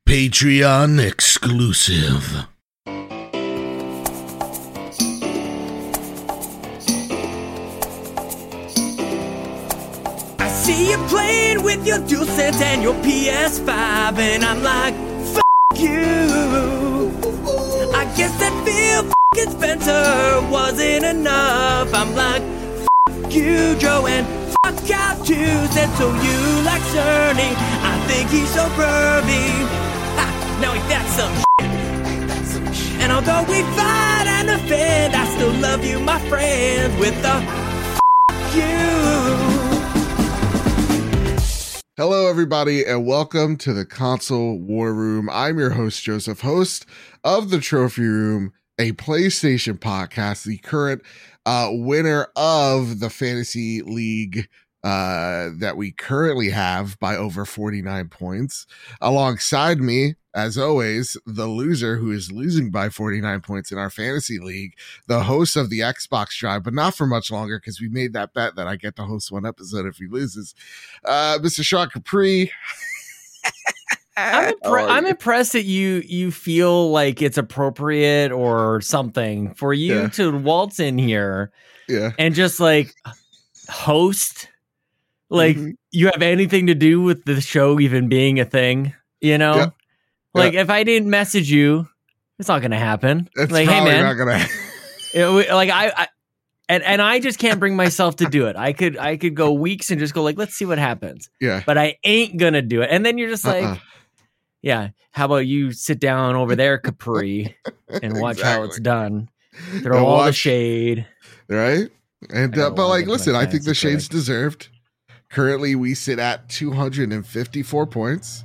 Patreon exclusive. I see you playing with your DualSense and your PS5, and I'm like, F you. I guess that Phil f***ing Spencer wasn't enough. I'm like, F you, Joe, and fuck out too. Said so you like Cerny. I think he's so pervy. Ha, now he that's some shit. And although we fight and offend, I still love you, my friend, with the f you. Hello, everybody, and welcome to the Console War Room. I'm your host, Joseph, host of the Trophy Room, a PlayStation podcast, the current winner of the Fantasy League that we currently have by over 49 points. Alongside me, as always, the loser who is losing by 49 points in our Fantasy League, the host of the Xbox Drive, but not for much longer because we made that bet that I get to host one episode if he loses. Mr. Sean Capri. I'm impressed that you feel like it's appropriate or something for you to waltz in here and just like host. Like you have anything to do with the show even being a thing, you know? Yeah. Like if I didn't message you, it's not gonna happen. It's like, probably hey man, not gonna like I just can't bring myself to do it. I could go weeks and just go like, let's see what happens. Yeah. But I ain't gonna do it. And then you're just like, yeah, how about you sit down over there, Capri, and watch how it's done. Throw all the shade. Right? And but like, listen, I think the shade's deserved. Currently, we sit at 254 points.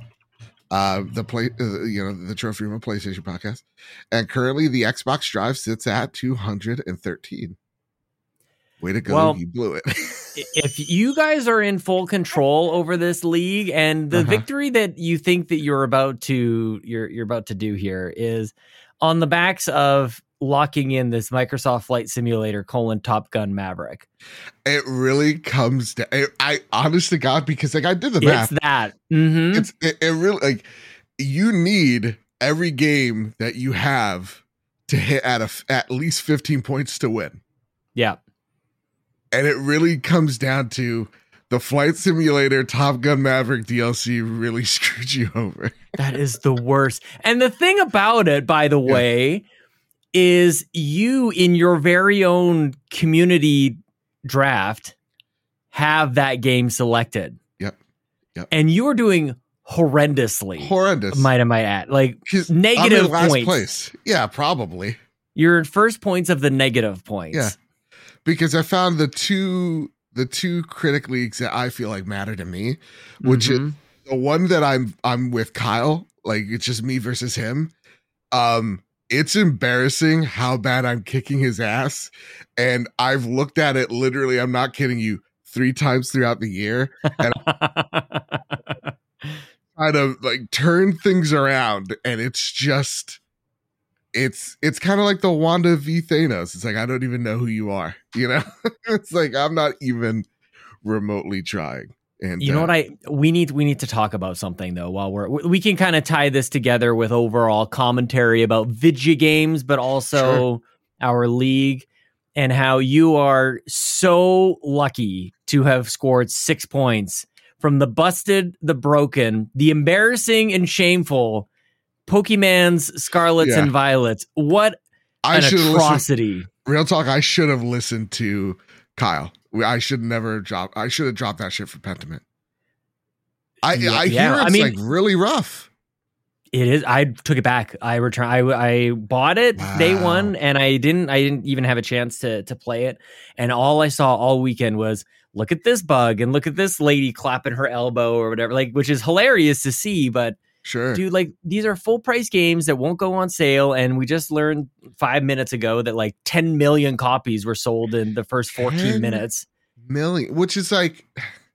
The Trophy Room PlayStation podcast, and currently the Xbox Drive sits at 213. Way to go! Well, you blew it. If you guys are in full control over this league, and the victory that you think that you're about to do here is on the backs of locking in this Microsoft Flight Simulator : Top Gun Maverick. It really comes down. I honest to God, because like I did the math. It's that. Mm-hmm. It really, like, you need every game that you have to hit at least 15 points to win. Yeah. And it really comes down to the Flight Simulator Top Gun Maverick DLC really screwed you over. That is the worst. And the thing about it, by the way, is you in your very own community draft have that game selected. Yep. And you are doing horrendously. Might I add. Like negative last points. Place. Yeah, probably. You're in first points of the negative points. Yeah. Because I found the two critic leagues that I feel like matter to me, which is the one that I'm with Kyle, like it's just me versus him. It's embarrassing how bad I'm kicking his ass. And I've looked at it literally, I'm not kidding you, 3 times throughout the year. And try to like turn things around. And it's just, it's kind of like the Wanda v Thanos. It's like, I don't even know who you are. You know, it's like, I'm not even remotely trying. And you know what we need to talk about something though while we can kind of tie this together with overall commentary about video games, but also our league and how you are so lucky to have scored 6 points from the busted, the broken, the embarrassing and shameful Pokemon's Scarlets and Violets. What an atrocity. Real talk, I should have listened to Kyle. I should have dropped that shit for Pentiment. I hear it's like really rough. It is. I took it back. I bought it day one, and I didn't even have a chance to play it. And all I saw all weekend was look at this bug and look at this lady clapping her elbow or whatever, like, which is hilarious to see. But sure, dude, like these are full price games that won't go on sale. And we just learned 5 minutes ago that like 10 million copies were sold in the first 14 minutes. Million, which is like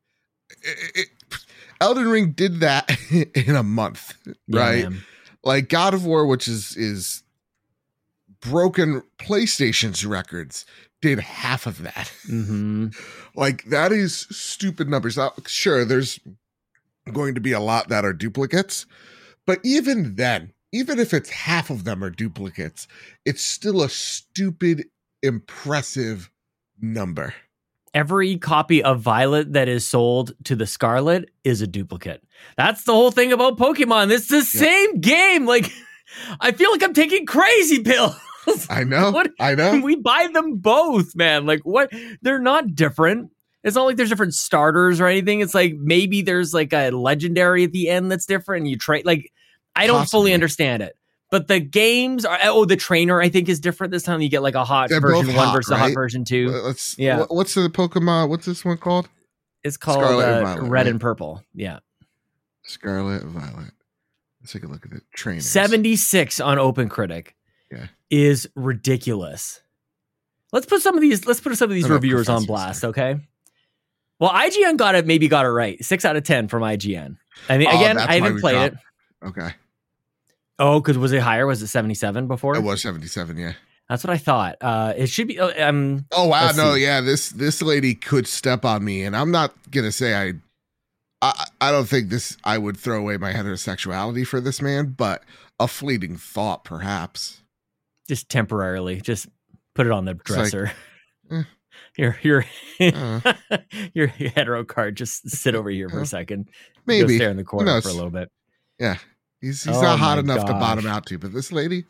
Elden Ring did that in a month, right? Man. Like God of War, which is broken PlayStation's records, did half of that. Like that is stupid numbers. Now, sure, there's going to be a lot that are duplicates, But even then, even if it's half of them are duplicates, it's still a stupid, impressive number. Every copy of Violet that is sold to the Scarlet is a duplicate. That's the whole thing about Pokemon. It's the same game. Like, I feel like I'm taking crazy pills. I know. I know. We buy them both, man. Like, what? They're not different. It's not like there's different starters or anything. It's like maybe there's like a legendary at the end that's different. And you trade. Like, I don't fully understand it. But the games are, the trainer I think is different this time. You get like a hot version 1 versus a hot version 2. What's the Pokemon? What's this one called? It's called Red and Purple. Yeah. Scarlet and Violet. Let's take a look at it. Trainers. 76 on OpenCritic. Yeah. Is ridiculous. Let's put some of these reviewers on blast, okay? Well, IGN got it right. 6 out of 10 from IGN. I mean, again, I haven't played it. Okay. Oh, because was it higher? Was it 77 before? It was 77, yeah. That's what I thought. It should be. Oh wow, no, yeah. This lady could step on me, and I'm not gonna say I don't think I would throw away my heterosexuality for this man, but a fleeting thought, perhaps. Just temporarily, just put it on the dresser. Like, your hetero card. Just sit over here for a second. Maybe go stare in the corner for a little bit. Yeah. He's not hot enough to bottom out to, but this lady?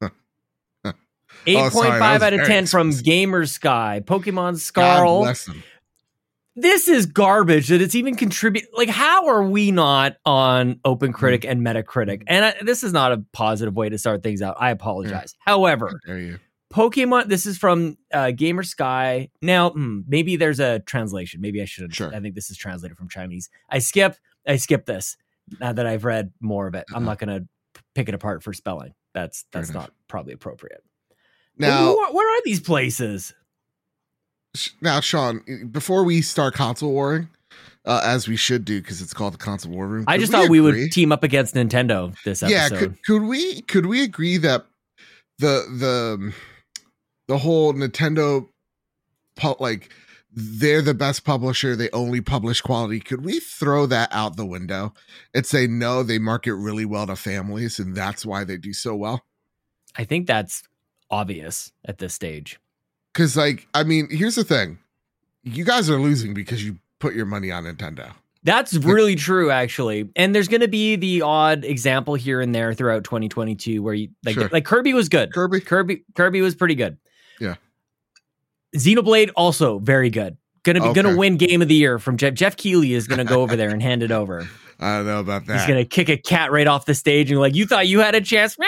8.5 out of 10 from Gamer Sky. Pokemon Scarl. God bless them. This is garbage that it's even contribute. Like, how are we not on OpenCritic and Metacritic? And this is not a positive way to start things out. I apologize. Yeah. However, how dare you? Pokemon, this is from Gamer Sky. Now, maybe there's a translation. Maybe I should. Sure. I think this is translated from Chinese. I skip this. Now that I've read more of it, I'm not going to pick it apart for spelling. That's not probably appropriate. Now, where are these places? Now, Sean, before we start console warring, as we should do because it's called the Console War Room. I just thought we would team up against Nintendo this episode. Yeah, could we agree that the whole Nintendo they're the best publisher, they only publish quality. Could we throw that out the window and say, no, they market really well to families and that's why they do so well? I think that's obvious at this stage. Because, here's the thing. You guys are losing because you put your money on Nintendo. That's really true, actually. And there's going to be the odd example here and there throughout 2022 where you like Kirby was good. Kirby was pretty good. Yeah. Xenoblade also very good. Gonna win Game of the Year from Jeff Keighley is gonna go over there and hand it over. I don't know about that. He's gonna kick a cat right off the stage and you thought you had a chance.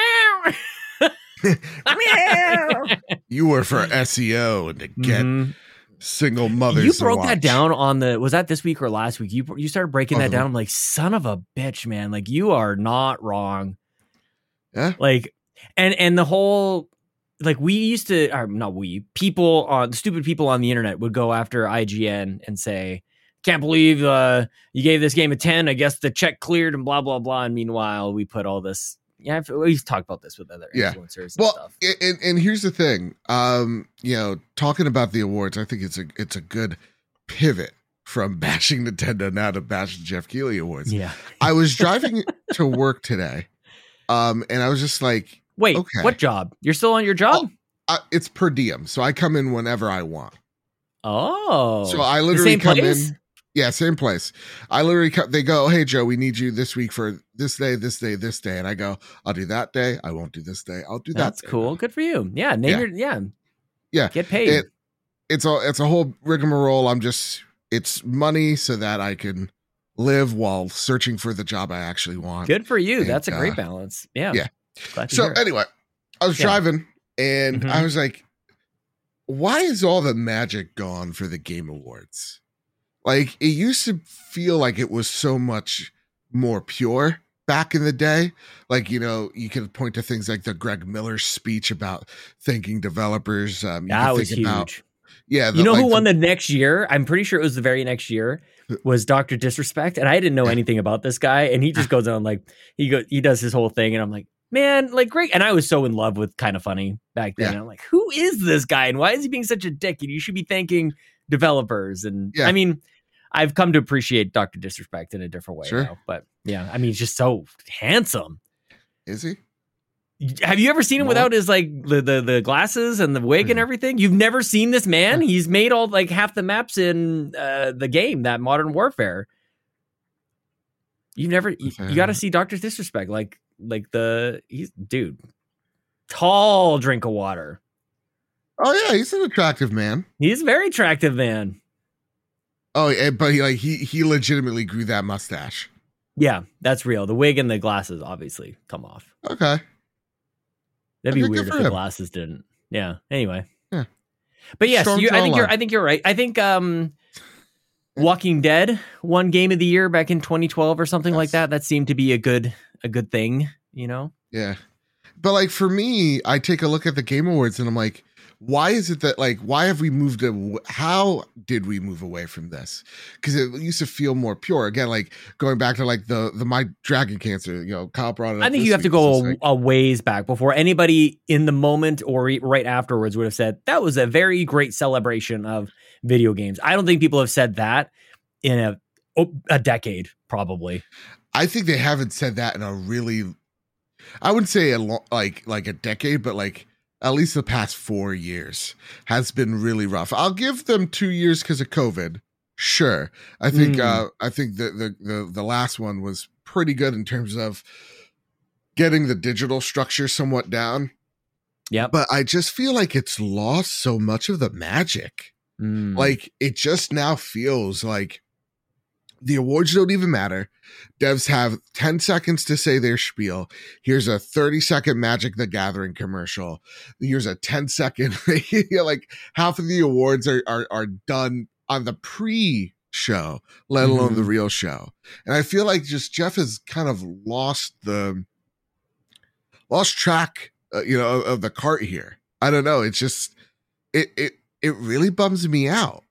You were for SEO and to get single mothers. You broke that down was that this week or last week? You started breaking that down. I'm like, son of a bitch, man. Like, you are not wrong. Yeah. And the whole. We used to, or not we, stupid people on the internet would go after IGN and say, can't believe you gave this game a 10. I guess the check cleared and blah, blah, blah. And meanwhile, we put all this. Yeah, we've talked about this with other influencers and stuff. And here's the thing. Talking about the awards, I think it's a good pivot from bashing Nintendo now to bashing Jeff Keighley awards. Yeah. I was driving to work today, and I was just like, wait, what job? You're still on your job? It's per diem, so I come in whenever I want. Oh, so I literally come place? in. Yeah, same place. I literally they go, hey Joe, we need you this week for this day, this day, this day, and I go, I'll do that day. I won't do this day. I'll do that. That's cool. Good for you. Yeah, yeah. Get paid. It's a whole rigmarole. It's money so that I can live while searching for the job I actually want. Good for you. That's a great balance. Yeah. Yeah. So anyway, I was driving and I was like, why is all the magic gone for the Game Awards? It used to feel like it was so much more pure back in the day. You could point to things like the Greg Miller speech about thanking developers. That was huge. Who won the next year? I'm pretty sure it was the very next year. Was Dr. Disrespect. And I didn't know anything about this guy. And he just goes on he does his whole thing. And I'm like, man, great. And I was so in love with Kind of Funny back then. And I'm like, who is this guy? And why is he being such a dick? And you should be thanking developers. And I mean, I've come to appreciate Dr. Disrespect in a different way. Sure. Now, but yeah, I mean, he's just so handsome. Is he? Have you ever seen him without his like the glasses and the wig and everything? You've never seen this man? He's made all like half the maps in the game, that Modern Warfare. You've never you got to see Dr. Disrespect, like he's dude, tall drink of water. Oh yeah, he's an attractive man. He's a very attractive man. Oh, but he legitimately grew that mustache. Yeah, that's real. The wig and the glasses obviously come off. Okay. That'd be Okay, weird good if for the him. glasses didn't. Yeah. Anyway. Yeah. But yes, Strong I think you're right. I think Walking Dead won Game of the Year back in 2012 or something like that. That seemed to be a good thing, you know? Yeah. But like for me, I take a look at the Game Awards and I'm like, why is it that like, why have we moved how did we move away from this? Because it used to feel more pure. Again, like going back to like the My Dragon Cancer, you know, Kyle brought it up. I think you have to go a ways back before anybody in the moment or right afterwards would have said that was a very great celebration of video games. I don't think people have said that in a decade, probably. I think they haven't said that in a really, I wouldn't say like a decade, but like at least the past 4 years has been really rough. I'll give them 2 years because of COVID. Sure. I think the last one was pretty good in terms of getting the digital structure somewhat down. Yeah. But I just feel like it's lost so much of the magic. Like it just now feels like the awards don't even matter. Devs have 10 seconds to say their spiel. Here's a 30-second Magic the Gathering commercial. Here's a 10-second. Like half of the awards are done on the pre-show, let alone the real show. And I feel like just Jeff has kind of lost track, of the cart here. I don't know. It's just it really bums me out.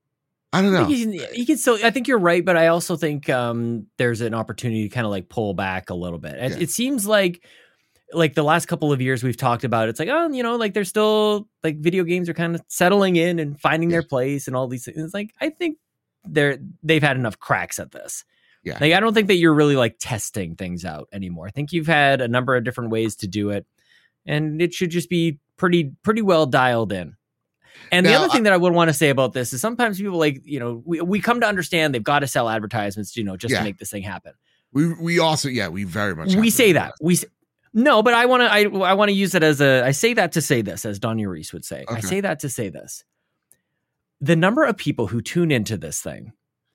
I don't know. He can still. I think you're right, but I also think there's an opportunity to kind of like pull back a little bit. It seems like the last couple of years we've talked about. It's like, oh, like they're still like video games are kind of settling in and finding their place and all these things. It's like I think they've had enough cracks at this. Yeah. Like I don't think that you're really like testing things out anymore. I think you've had a number of different ways to do it, and it should just be pretty well dialed in. And the other thing that I would want to say about this is sometimes people like, we come to understand they've got to sell advertisements, just to make this thing happen. We also, we very much, we say that. No, but I want to use it as I say that to say this, as Donnie Reese would say. Okay. I say that to say this. The number of people who tune into this thing,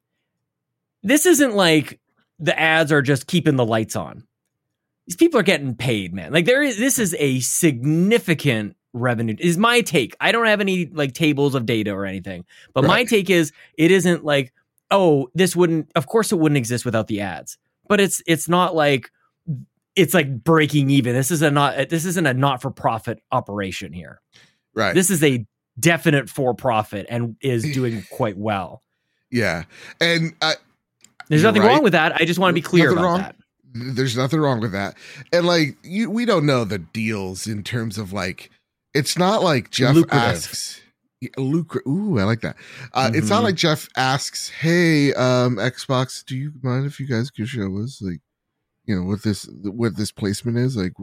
this isn't like the ads are just keeping the lights on. These people are getting paid, man. Like this is a significant revenue is my take. I don't have any like tables of data or anything, but my take is it isn't like, oh, of course it wouldn't exist without the ads, but it's not like it's like breaking even. This isn't a not-for-profit operation here. Right. This is a definite for-profit and is doing quite well. Yeah. And there's nothing wrong with that. I just want to be clear about that. There's nothing wrong with that. And like we don't know the deals in terms of like, it's not like Jeff asks. Ooh, I like that. It's not like Jeff asks, "Hey, Xbox, do you mind if you guys could show us like, what this placement is like?"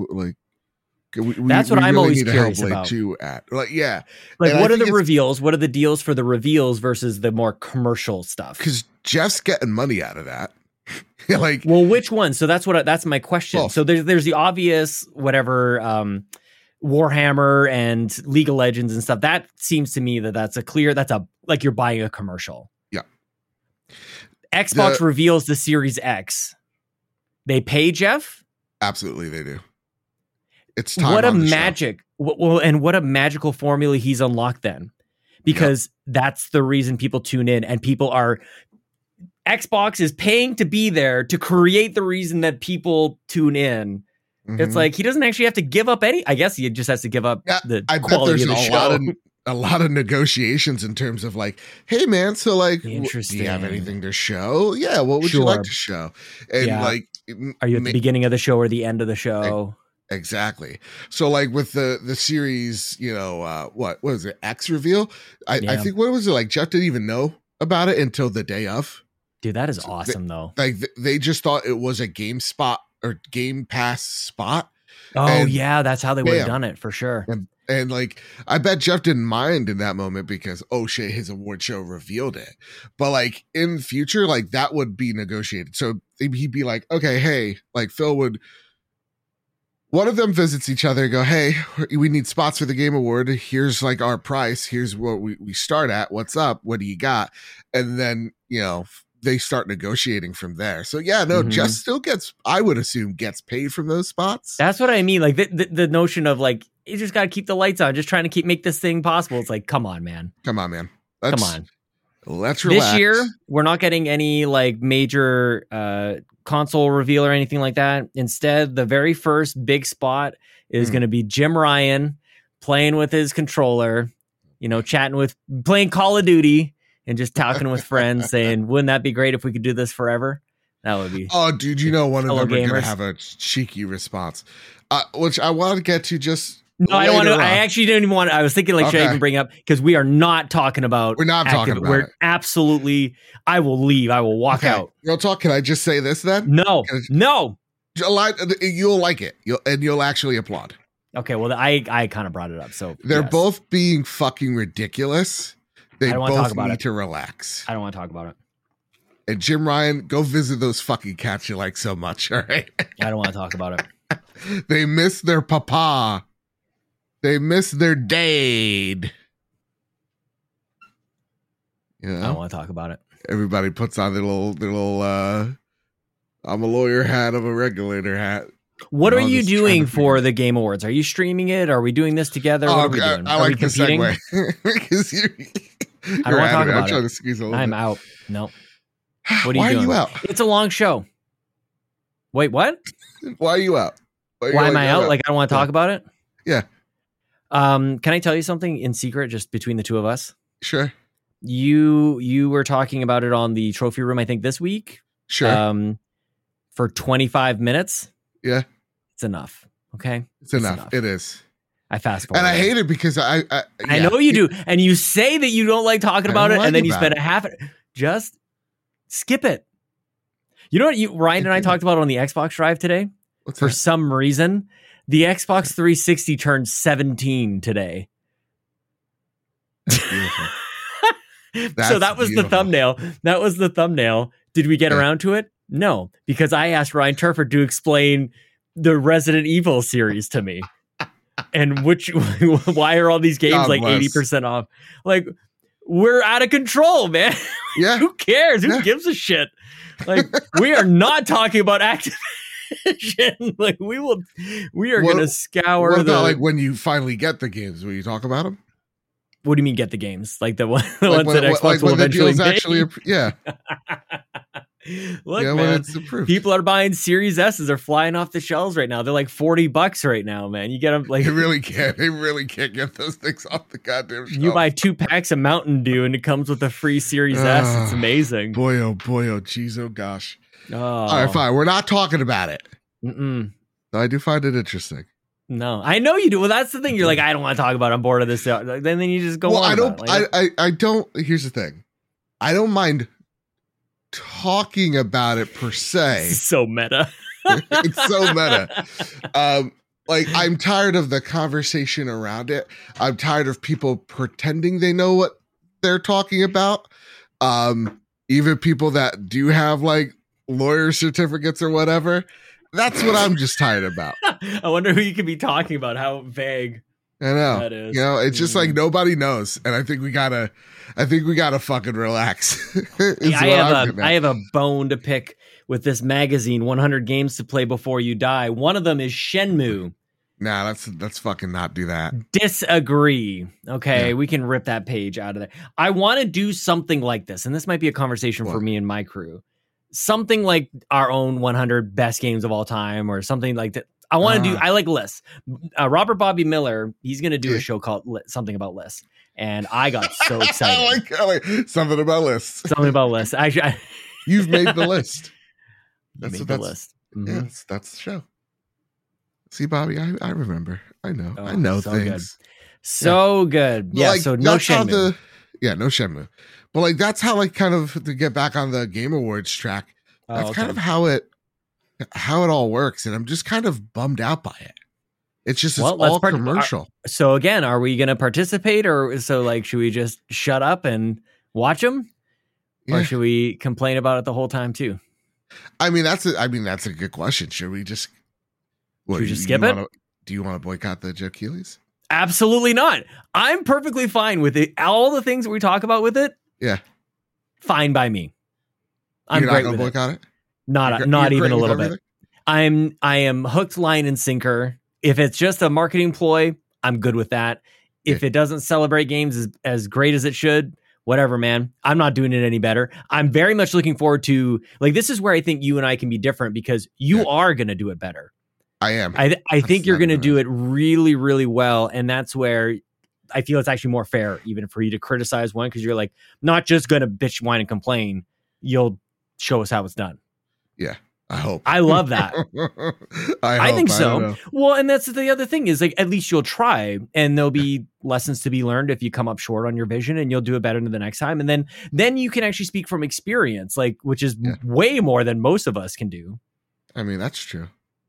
That's what I'm really always curious about. What are the reveals? What are the deals for the reveals versus the more commercial stuff? Because Jeff's getting money out of that. Which one? So that's my question. Well, so there's the obvious whatever. Warhammer and League of Legends and stuff. That seems to me that's like you're buying a commercial. Yeah. Xbox reveals the Series X. They pay Jeff? Absolutely, they do. It's time. What a magic. And what a magical formula he's unlocked then. Because that's the reason people tune in and Xbox is paying to be there to create the reason that people tune in. It's like he doesn't actually have to give up I guess he just has to give up the quality of the show. A lot of negotiations in terms of like, hey man, so like, do you have anything to show? Yeah, what would you like to show? And like, are you at the beginning of the show or the end of the show? Exactly. So like with the series, what was it? X reveal. I think what was it like? Jeff didn't even know about it until the day of. Dude, that is awesome though. Like they just thought it was a GameSpot or Game Pass spot. Oh And yeah, that's how they would have bam. done it for sure. And like, I bet Jeff didn't mind in that moment because, oh shit, his award show revealed it. But like in future, like that would be negotiated. So he'd be like, okay, hey, like Phil would, one of them visits each other and go, hey, we need spots for the Game Award. Here's like our price. Here's what we start at. What's up? What do you got? And then, you know, they start negotiating from there. So yeah, no, Jeff still gets, I would assume, gets paid from those spots. That's what I mean. Like the notion of like, you just got to keep the lights on, just trying to make this thing possible. It's like, come on, man. Come on, man. Come on. Let's relax. This year, we're not getting any like major console reveal or anything like that. Instead, the very first big spot is going to be Jim Ryan playing with his controller, you know, playing Call of Duty and just talking with friends saying, wouldn't that be great if we could do this forever? That would be. Oh, dude, you know, one of them are going to gamers. have a cheeky response, which I want to get to just. No, I don't want to. I actually didn't even want to. I was thinking, like, should I even bring up? Because we are not talking about. We're not talking about it. Absolutely. I will leave. I will walk out. Real talk. Can I just say this then? No. You'll like it. You'll actually applaud. Okay. Well, I kind of brought it up. So they're yes. both being fucking ridiculous. They both need to relax. I don't want to talk about it. And Jim Ryan, go visit those fucking cats you like so much. All right. I don't want to talk about it. They miss their papa. They miss their dad. You know? I don't want to talk about it. Everybody puts on their little I'm a lawyer hat, I'm a regulator hat. What are you doing for the Game Awards? Are you streaming it? Are we doing this together? What are we doing? I like the segue. Because I don't want to talk about trying to squeeze a little I'm bit. out. No. What are you Why doing? are you out? It's a long show. Wait, what? Why are you out? Why am I out? Like I don't want to talk about it? Yeah. Can I tell you something in secret, just between the two of us? Sure. You were talking about it on the trophy room, I think this week. Sure. For 25 minutes. Yeah. It's enough. Okay. It's enough. It is. I fast forward. And I hate it because I know you do. And you say that you don't like talking about it, and then you spend a half. Just skip it. You know what Ryan and I talked about on the Xbox Drive today? For some reason, the Xbox 360 turned 17 today. That's beautiful. So that was the thumbnail. That was the thumbnail. Did we get around to it? No, because I asked Ryan Turford to explain the Resident Evil series to me. And why are all these games God like bless. 80% off? Like, we're out of control, man. Yeah. Who cares? Who gives a shit? Like, we are not talking about Activision. Like, we are going to scour what about like when you finally get the games? Will you talk about them? What do you mean get the games? Like the ones that when, Xbox will eventually make? Yeah. Look, man, people are buying Series S's. They're flying off the shelves right now. They're like $40 right now, man. You get them like they really can't get those things off the goddamn shelf. You buy 2 packs of Mountain Dew and it comes with a free Series S. It's amazing. Boy, oh geez, oh gosh. Oh. All right, fine. We're not talking about it. Mm-mm. I do find it interesting. No, I know you do. Well, that's the thing. You're like, I don't want to talk about it. I'm bored of this. Then you just go on. I don't. Here's the thing. I don't mind talking about it per se. It's so meta. It's so meta. Like, I'm tired of the conversation around it. I'm tired of people pretending they know what they're talking about. Even people that do have like lawyer certificates or whatever. That's what I'm just tired about. I wonder who you could be talking about. How vague. I know. That is. You know, it's just like nobody knows, and I think we gotta fucking relax. I have a bone to pick with this magazine. 100 games to play before you die. One of them is Shenmue. Nah, let's fucking not do that. Disagree. Okay, we can rip that page out of there. I want to do something like this, and this might be a conversation for me and my crew. Something like our own 100 best games of all time, or something like that. I want to do. I like lists. Robert Bobby Miller. He's going to do a show called something about lists, and I got so excited. I like something about lists. Something about lists. Actually, you've made the list. That's the list. Mm-hmm. Yeah, that's the show. See, Bobby, I remember. I know. I know so things. Good. So good. Yeah. Like, so no Shenmue. Yeah, no Shenmue. But like that's how like kind of to get back on the Game Awards track. That's kind of how it all works, and I'm just kind of bummed out by it. It's just it's all commercial. So again, are we going to participate, or so like should we just shut up and watch them, or should we complain about it the whole time too? I mean that's a good question. Should we just skip it? Do you want to boycott the Jeff Keighley's? Absolutely not. I'm perfectly fine with it. All the things that we talk about with it. Yeah. Fine by me. I'm great with boycott it. Not even a little bit. I am hooked, line, and sinker. If it's just a marketing ploy, I'm good with that. If it doesn't celebrate games as great as it should, whatever, man. I'm not doing it any better. I'm very much looking forward to, like, this is where I think you and I can be different, because you are going to do it better. I am. I think you're going to do it really, really well. And that's where I feel it's actually more fair even for you to criticize one, because you're like, not just going to bitch, whine, and complain. You'll show us how it's done. Yeah, I hope. I love that. I think so. Well, and that's the other thing is, like, at least you'll try, and there'll be lessons to be learned if you come up short on your vision, and you'll do it better the next time. And then you can actually speak from experience, like, which is way more than most of us can do. I mean, that's true.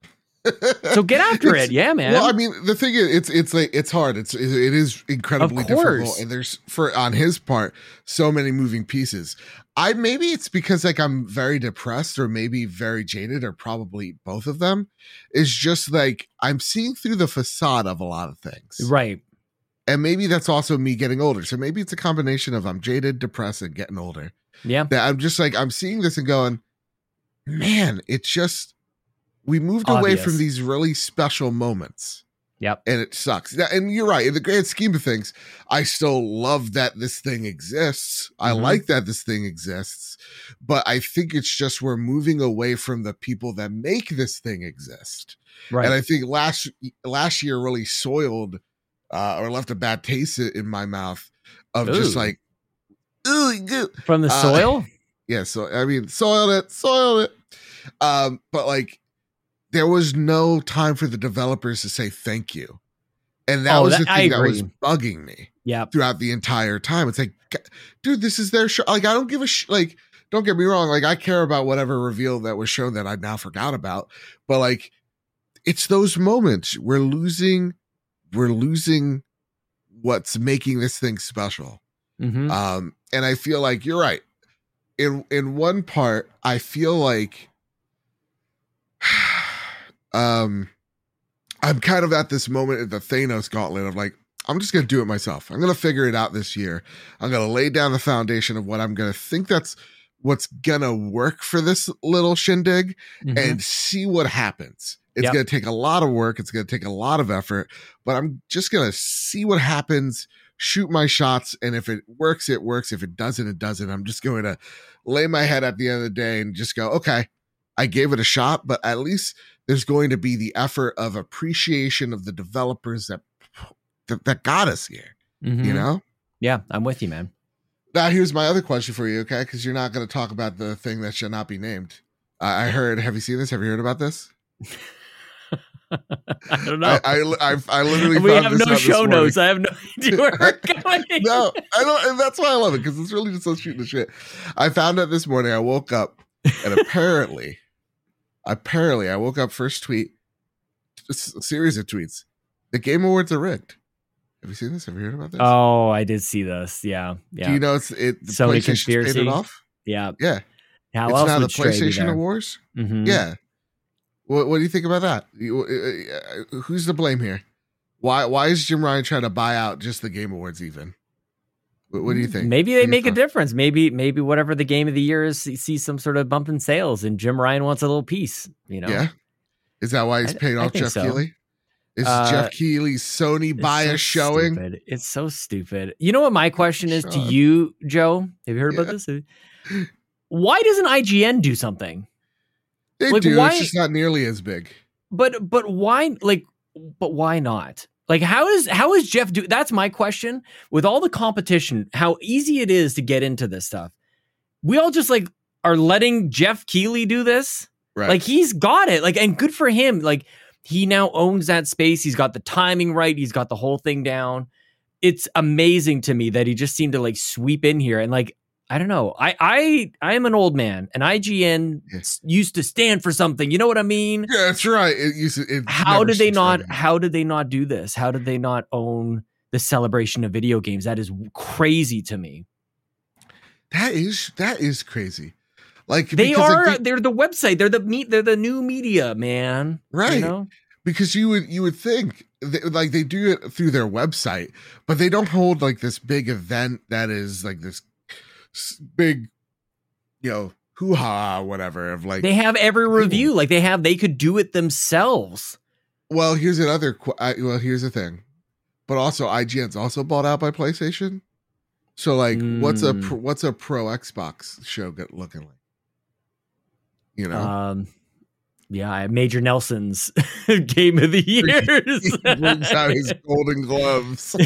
So get after it. Yeah, man. Well, I mean, the thing is, it's like, it's hard. It is incredibly difficult. And there's, on his part, so many moving pieces. Maybe it's because like I'm very depressed, or maybe very jaded, or probably both of them. It's just like I'm seeing through the facade of a lot of things. Right. And maybe that's also me getting older. So maybe it's a combination of I'm jaded, depressed, and getting older. Yeah. That I'm just like, I'm seeing this and going, man, it's just, we moved away from these really special moments. Yep. And it sucks. And you're right. In the grand scheme of things, I still love that this thing exists. I like that this thing exists. But I think it's just we're moving away from the people that make this thing exist. Right. And I think last year really soiled or left a bad taste in my mouth of just like, from the soil? Yeah. So, I mean, soiled it. But like, there was no time for the developers to say thank you. And that was the thing that was bugging me throughout the entire time. It's like, dude, this is their show. Like, I don't give a like, don't get me wrong. Like, I care about whatever reveal that was shown that I now forgot about. But like, it's those moments we're losing what's making this thing special. And I feel like you're right. In one part, I feel like, I'm kind of at this moment at the Thanos gauntlet of like, I'm just going to do it myself. I'm going to figure it out this year. I'm going to lay down the foundation of what I'm going to think that's what's going to work for this little shindig and see what happens. It's going to take a lot of work. It's going to take a lot of effort, but I'm just going to see what happens, shoot my shots. And if it works, it works. If it doesn't, it doesn't. I'm just going to lay my head at the end of the day and just go, okay, I gave it a shot, but at least there's going to be the effort of appreciation of the developers that got us here, you know? Yeah, I'm with you, man. Now, here's my other question for you, okay? Because you're not going to talk about the thing that shall not be named. I heard, have you seen this? Have you heard about this? I don't know. I literally we have no show notes. I have no idea where we're going. No, I don't. And that's why I love it, because it's really just so shooting the shit. I found out this morning, I woke up, and apparently I woke up first tweet, a series of tweets. The Game Awards are rigged. Have you seen this? Have you heard about this? Oh, I did see this. Yeah. Do you know the Sony conspiracy paid it off? Yeah. Yeah. How it's else now would the PlayStation Awards? Yeah. What do you think about that? Who's to blame here? Why is Jim Ryan trying to buy out just the Game Awards even? What do you think? Maybe they make a difference. Maybe whatever the game of the year is, see some sort of bump in sales, and Jim Ryan wants a little piece. You know? Yeah. Is that why he's paid off Jeff Keighley? Is Jeff Keighley's Sony bias showing? Stupid. It's so stupid. You know what my question is to you, Joe? Have you heard about this? Why doesn't IGN do something? They do. It's just not nearly as big. But why? But why not? Like, how is Jeff do? That's my question. With all the competition, how easy it is to get into this stuff. We all just like are letting Jeff Keighley do this. Right. Like, he's got it. Like, and good for him. Like, he now owns that space. He's got the timing right. He's got the whole thing down. it's amazing to me that he just seemed to like sweep in here and like, I don't know. I am an old man, and IGN used to stand for something. You know what I mean? Yeah, that's right. How did they not do this? How did they not own the celebration of video games? That is crazy to me. That is crazy. Like they're the website. They're the new media, man. Right. You know? Because you would think like they do it through their website, but they don't hold like this big event that is like this big, hoo-ha, whatever, of like they have every review. Like they could do it themselves. Well, here's the thing, but also IGN's also bought out by PlayStation. So like, what's a pro Xbox show looking like? You know, yeah, Major Nelson's Game of the Years. He brings out his golden gloves.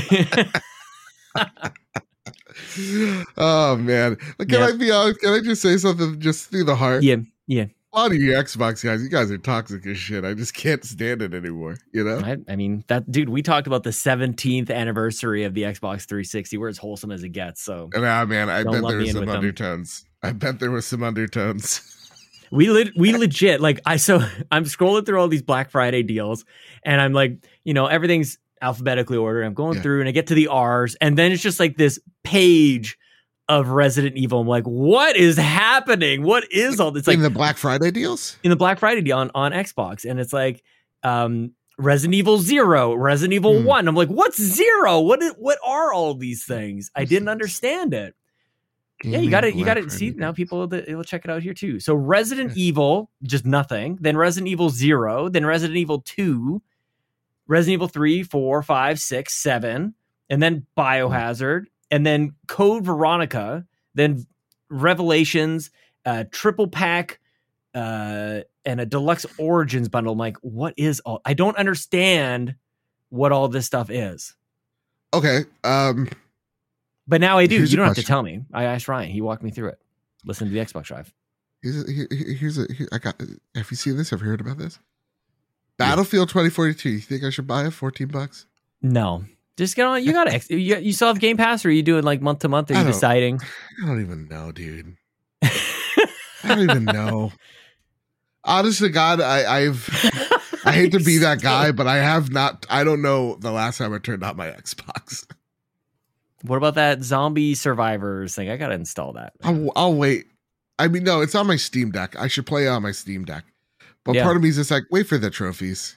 Oh man, can I be honest? Can I just say something just through the heart? Yeah. A lot of you Xbox guys, you guys are toxic as shit. I just can't stand it anymore. You know? I mean, that dude. We talked about the 17th anniversary of the Xbox 360. We're as wholesome as it gets. So, man, I bet there was some undertones. I bet there was some undertones. We legit like I'm scrolling through all these Black Friday deals, and I'm like, everything's alphabetically ordered. I'm going through, and I get to the R's, and then it's just like this page of Resident Evil. I'm like, what is happening? What is all this? Like in the Black Friday deals? In the Black Friday deal on Xbox, and it's like Resident Evil 0, Resident Evil 1. I'm like, what's 0? What are all these things? I didn't understand it. Yeah, you got to see now. People will check it out here too. So Resident Evil, just nothing. Then Resident Evil 0. Then Resident Evil 2. Resident Evil 3, 4, 5, 6, 7. And then Biohazard. And then Code Veronica. Then Revelations. Triple pack. And a deluxe Origins bundle. I'm like, what is all? I don't understand what all this stuff is. Okay. But now I do. You don't have to tell me. I asked Ryan. He walked me through it. Listen to the Xbox Drive. Have you seen this? Have you heard about this? Battlefield 2042. You think I should buy it? $14? No. Just get on. You got you still have Game Pass, or are you doing like month to month? Are you deciding? I don't even know, dude. I don't even know. Honest to God, I hate to be that guy, but I have not. I don't know the last time I turned on my Xbox. What about that Zombie Survivors thing? I gotta install that. I'll wait. I mean, no, it's on my Steam Deck. I should play it on my Steam Deck. But part of me is just like, wait for the trophies.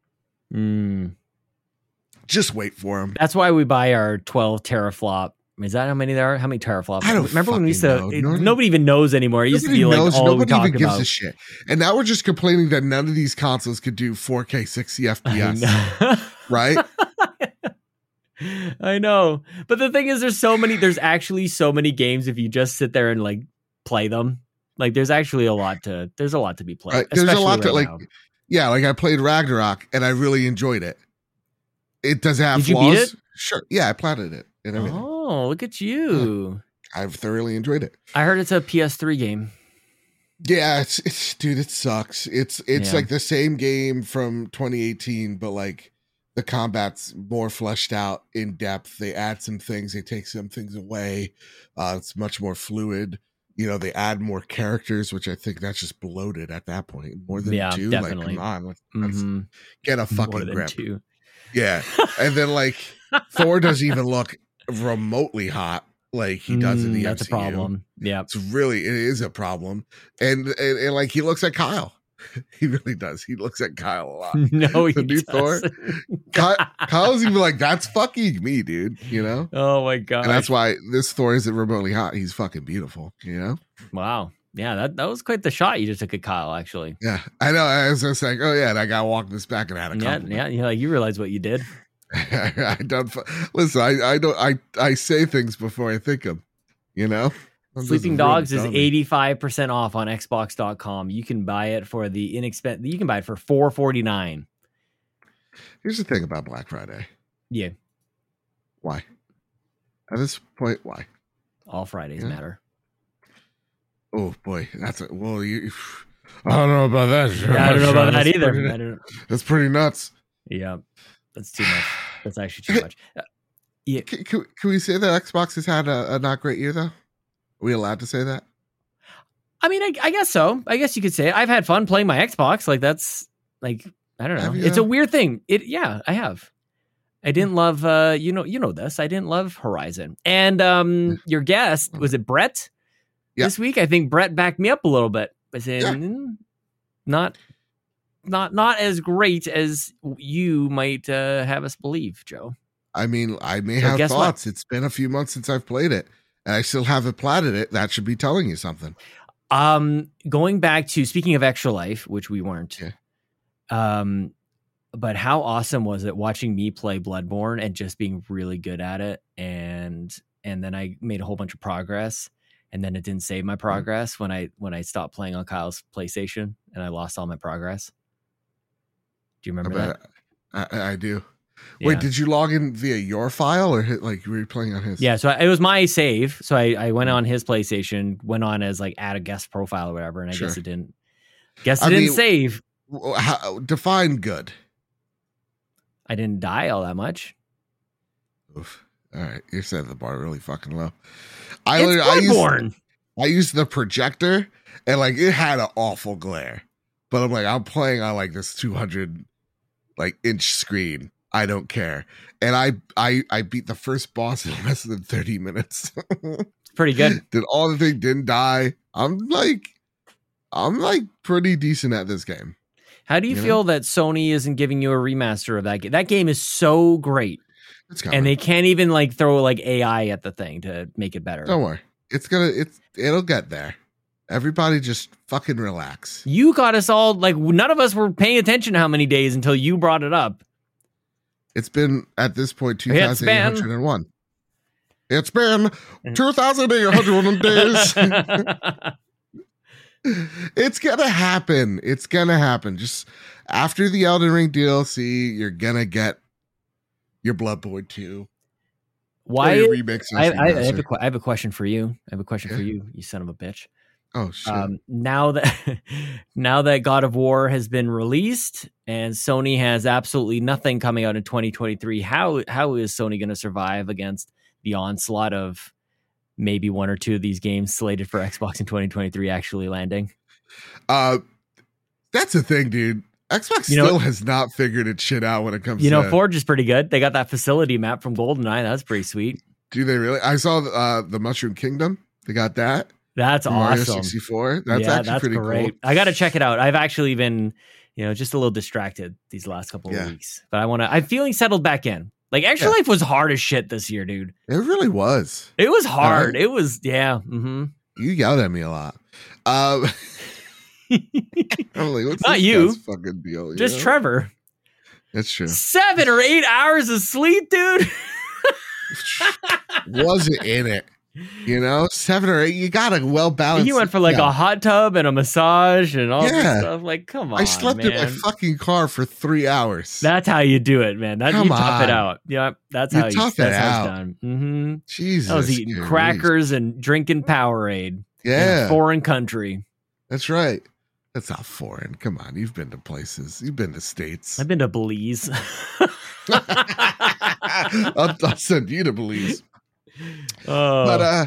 Just wait for them. That's why we buy our 12 teraflop. Is that how many there are? How many teraflops? I don't remember when we used to. Nobody even knows anymore. It used to be like all nobody we talk even gives about. a shit. And now we're just complaining that none of these consoles could do 4K 60 FPS. Right? I know. But the thing is, there's actually so many games if you just sit there and like play them. Like there's actually a lot to be played. Right. There's a lot to like now. Yeah, like I played Ragnarok and I really enjoyed it. It does have Did flaws. You beat it? Sure. Yeah, I platted it and everything. Oh, look at you. Yeah. I've thoroughly enjoyed it. I heard it's a PS3 game. Yeah, it's dude, it sucks. It's like the same game from 2018, but like the combat's more fleshed out, in depth. They add some things, they take some things away. It's much more fluid. They add more characters, which I think that's just bloated at that point. More than two, definitely. Like come on, let's get a fucking more than grip. 2. Yeah, and then like Thor doesn't even look remotely hot like he does in the that's MCU. A problem. Yeah, it is a problem, and like he looks at Kyle. He really does. He looks at Kyle a lot. No, he the new Thor. Kyle's even like, that's fucking me, dude. Oh my god. And that's why this Thor isn't remotely hot. He's fucking beautiful. Wow. Yeah, that was quite the shot you just took at Kyle, actually. Yeah, I know. I was just like, oh yeah, and I got walked this back and had a compliment. Yeah. You realize what you did. I don't listen. I say things before I think them. Sleeping Dogs is 85% off on Xbox.com. You can buy it for the inexpensive. You can buy it for $4.49. Here's the thing about Black Friday. Yeah. Why? At this point, why? All Fridays matter. Oh boy, I don't know about that. Yeah, I don't know about that either. That's pretty nuts. Yeah, that's too much. That's actually too much. Yeah. Can we say that Xbox has had a not great year though? Are we allowed to say that? I mean, I guess so. I guess you could say it. I've had fun playing my Xbox. Like that's like, I don't know. Have you, It's though? a weird thing. Yeah, I have. I didn't love, you know this. I didn't love Horizon. And your guest, was it Brett? Yeah. This week, I think Brett backed me up a little bit by saying not as great as you might have us believe, Joe. I mean, I may So have guess what? thoughts. It's been a few months since I've played it, and I still haven't platted it. That should be telling you something. Going back to speaking of Extra Life, which we weren't. Yeah. But how awesome was it watching me play Bloodborne and just being really good at it, and then I made a whole bunch of progress, and then it didn't save my progress when I stopped playing on Kyle's PlayStation and I lost all my progress. Do you remember that? I do. Yeah. Wait, did you log in via your file or like were you playing on his? Yeah, so it was my save. So I went on his PlayStation, went on as like add a guest profile or whatever, and I guess it didn't. Guess it didn't save. Define good. I didn't die all that much. Oof. All right, you're setting the bar really fucking low. It's Bloodborne. I used the projector and like it had an awful glare, but I'm like I'm playing on like this 200 like inch screen. I don't care, and I beat the first boss in less than 30 minutes. It's pretty good. Did all the thing, didn't die. I'm like pretty decent at this game. How do you feel that Sony isn't giving you a remaster of that game? That game is so great. It's coming. And they can't even like throw like AI at the thing to make it better. Don't worry. It'll get there. Everybody just fucking relax. You got us all like none of us were paying attention to how many days until you brought it up. It's been at this point 2,801. It's been 2,801 days. It's gonna happen. It's gonna happen. Just after the Elden Ring DLC, you're gonna get your Bloodborne 2. Why? Remix I have a question for you. For you, you son of a bitch. Oh shit! Now that God of War has been released and Sony has absolutely nothing coming out in 2023, how is Sony going to survive against the onslaught of maybe one or two of these games slated for Xbox in 2023 actually landing? That's the thing, dude. Xbox still has not figured its shit out when it comes to Forge is pretty good. They got that facility map from GoldenEye. That's pretty sweet. Do they really? I saw the Mushroom Kingdom. They got that. That's awesome. Mario 64. That's pretty great. Cool. I got to check it out. I've actually been, just a little distracted these last couple of weeks, but I'm feeling settled back in. Like Extra Life was hard as shit this year, dude. It really was. It was hard. It was, yeah. Mm-hmm. You yelled at me a lot. I'm like, what's not this you? guy's fucking deal? Just Trevor. That's true. 7 or 8 hours of sleep, dude. Wasn't in it. 7 or 8. You got a well balanced. You went for like a hot tub and a massage and all this stuff. Like, come on. I slept in my fucking car for 3 hours. That's how you do it, man. You tough it out. Yeah, that's how tough it out. Done. Mm-hmm. Jesus, I was eating crackers and drinking Powerade. Yeah, in a foreign country. That's right. That's not foreign. Come on, you've been to places. You've been to states. I've been to Belize. I'll send you to Belize. But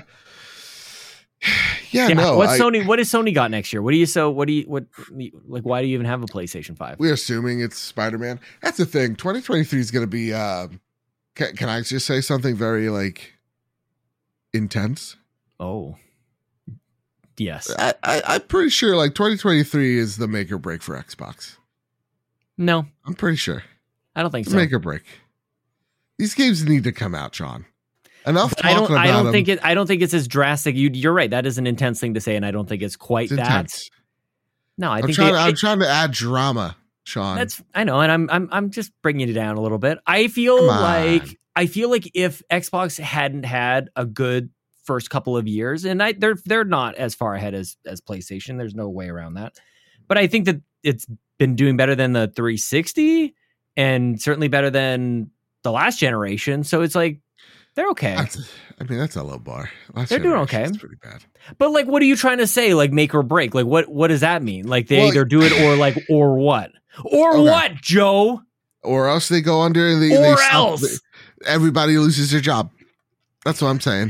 no. What does Sony got next year? Why do you even have a PlayStation 5? We're assuming it's Spider-Man. That's the thing. 2023 is going to be. Can I just say something very like intense? Oh, yes. I'm pretty sure like 2023 is the make or break for Xbox. No, I'm pretty sure. I don't think so. Make or break. These games need to come out, Sean. Enough talking about them. I don't think it's as drastic. You're right. That is an intense thing to say, and I don't think it's quite that. Intense. No, I'm trying to add drama, Sean. I know, and I'm just bringing it down a little bit. I feel like if Xbox hadn't had a good first couple of years, and they're not as far ahead as PlayStation. There's no way around that. But I think that it's been doing better than the 360, and certainly better than the last generation. So it's like. They're okay. That's a low bar. They're doing okay. It's pretty bad. But like, what are you trying to say? Like, make or break? Like, what does that mean? Like, they either do it or what? Or what, Joe? Or else they go under and everybody loses their job. That's what I'm saying.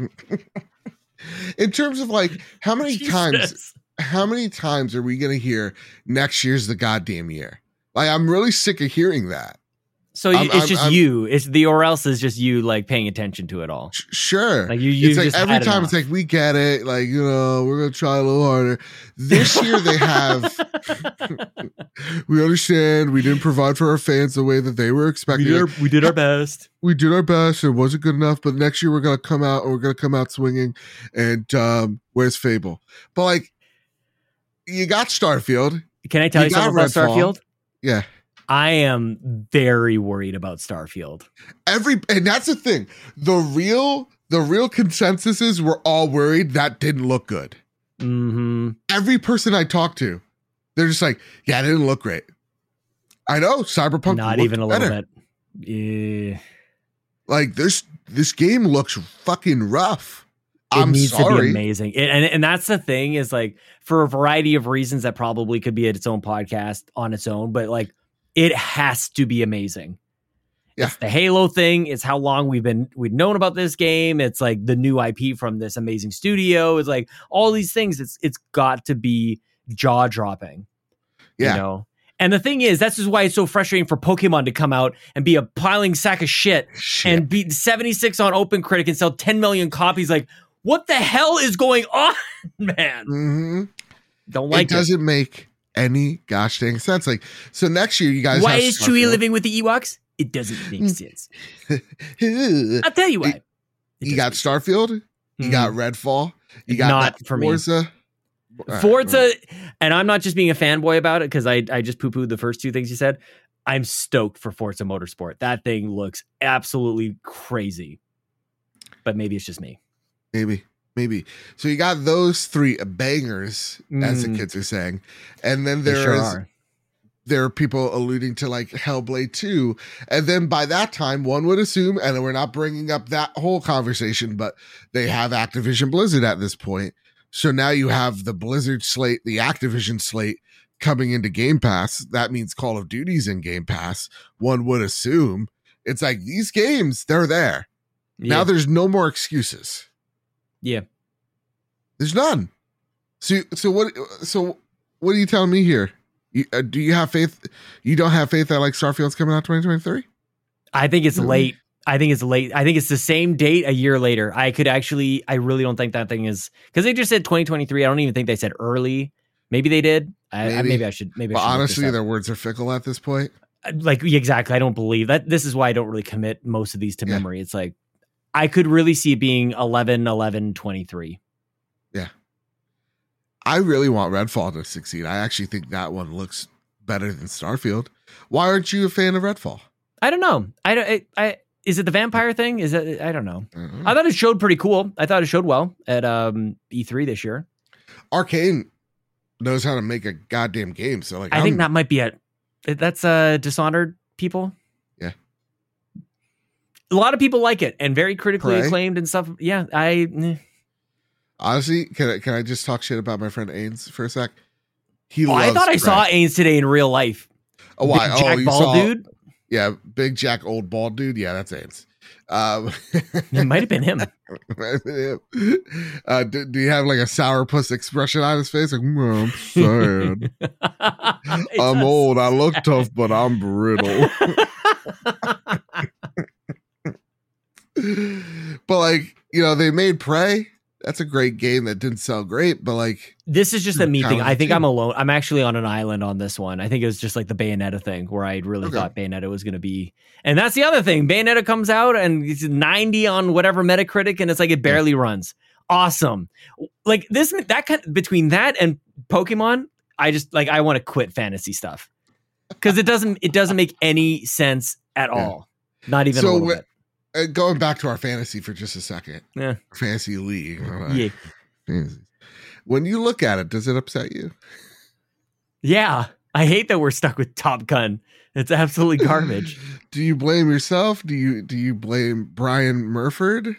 In terms of like how many times are we going to hear next year's the goddamn year? Like, I'm really sick of hearing that. So it's the or else is just you like paying attention to it all. Sure. Like you it's like just every time it's like, we get it. Like, you know, we're going to try a little harder. This year they have, we understand we didn't provide for our fans the way that they were expecting. We did our best. We did our best. It wasn't good enough, but next year we're going to come out and we're going to come out swinging. And where's Fable? But like, you got Starfield. Can I tell you something about Starfield? Yeah. I am very worried about Starfield. And that's the thing. The real consensus is we're all worried that didn't look good. Mm-hmm. Every person I talk to, they're just like, yeah, it didn't look great. I know Cyberpunk not even a little bit. Yeah. Like this game looks fucking rough. It needs to be amazing. And that's the thing is like for a variety of reasons that probably could be its own podcast on its own, but like it has to be amazing. Yeah. It's the Halo thing. It's how long we've known about this game. It's like the new IP from this amazing studio. It's like all these things. It's got to be jaw dropping. Yeah. You know? And the thing is, that's just why it's so frustrating for Pokemon to come out and be a piling sack of shit. And beat 76 on OpenCritic and sell 10 million copies. Like, what the hell is going on, man? Mm-hmm. Don't like it. It doesn't make any gosh dang sense. Like, so next year you guys why is Chewie living with the Ewoks? It doesn't make sense. I'll tell you why. You got Starfield, you got Redfall, you got not for Forza. Forza, and I'm not just being a fanboy about it because I just poo-pooed the first two things you said. I'm stoked for Forza Motorsport. That thing looks absolutely crazy. But maybe it's just me. Maybe. So you got those three bangers, as the kids are saying. And then there are people alluding to like Hellblade 2. And then by that time, one would assume, and we're not bringing up that whole conversation, but they have Activision Blizzard at this point. So now you have the Blizzard slate, the Activision slate coming into Game Pass. That means Call of Duty's in Game Pass. One would assume. It's like these games, they're there. Yeah. Now there's no more excuses. Yeah. There's none. So what are you telling me here? Do you have faith? You don't have faith that like Starfield's coming out 2023? I think it's late. I think it's the same date a year later. I really don't think that thing is, because they just said 2023. I don't even think they said early. Maybe they did. Maybe I should. But honestly, their words are fickle at this point. Like, exactly. I don't believe that. This is why I don't really commit most of these to memory. It's like, I could really see it being 11/11/23. Yeah. I really want Redfall to succeed. I actually think that one looks better than Starfield. Why aren't you a fan of Redfall? I don't know. Is it the vampire thing? Is it? I don't know. I thought it showed pretty cool. I thought it showed well at E3 this year. Arcane knows how to make a goddamn game. So like, I think that might be it. That's Dishonored people. Yeah. A lot of people like it and very critically acclaimed and stuff. Yeah. Honestly, can I just talk shit about my friend Ains for a sec? I thought I saw Ains today in real life. Oh, why? Big Jack bald dude? Yeah, big Jack old bald dude. Yeah, that's Ains. It might have been him. Do you have like a sourpuss expression on his face? Like, I'm sad. I'm old. I look tough, but I'm brittle. But like, they made Prey. That's a great game that didn't sell great, but like, this is just a me thing. I think I'm alone. I'm actually on an island on this one. I think it was just like the Bayonetta thing where I really thought Bayonetta was going to be, and that's the other thing. Bayonetta comes out and it's 90 on whatever Metacritic, and it's like it barely runs. Awesome. Like between that and Pokemon, I want to quit fantasy stuff because it doesn't make any sense at all. Not even a little bit. Going back to our fantasy for just a second. Yeah. Fantasy league. Yeah. When you look at it, does it upset you? Yeah. I hate that we're stuck with Top Gun. It's absolutely garbage. Do you blame yourself? Do you blame Brian Murford?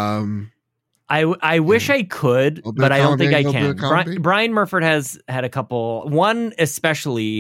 I wish I could, but I don't think I can. Brian Murford has had a couple, one especially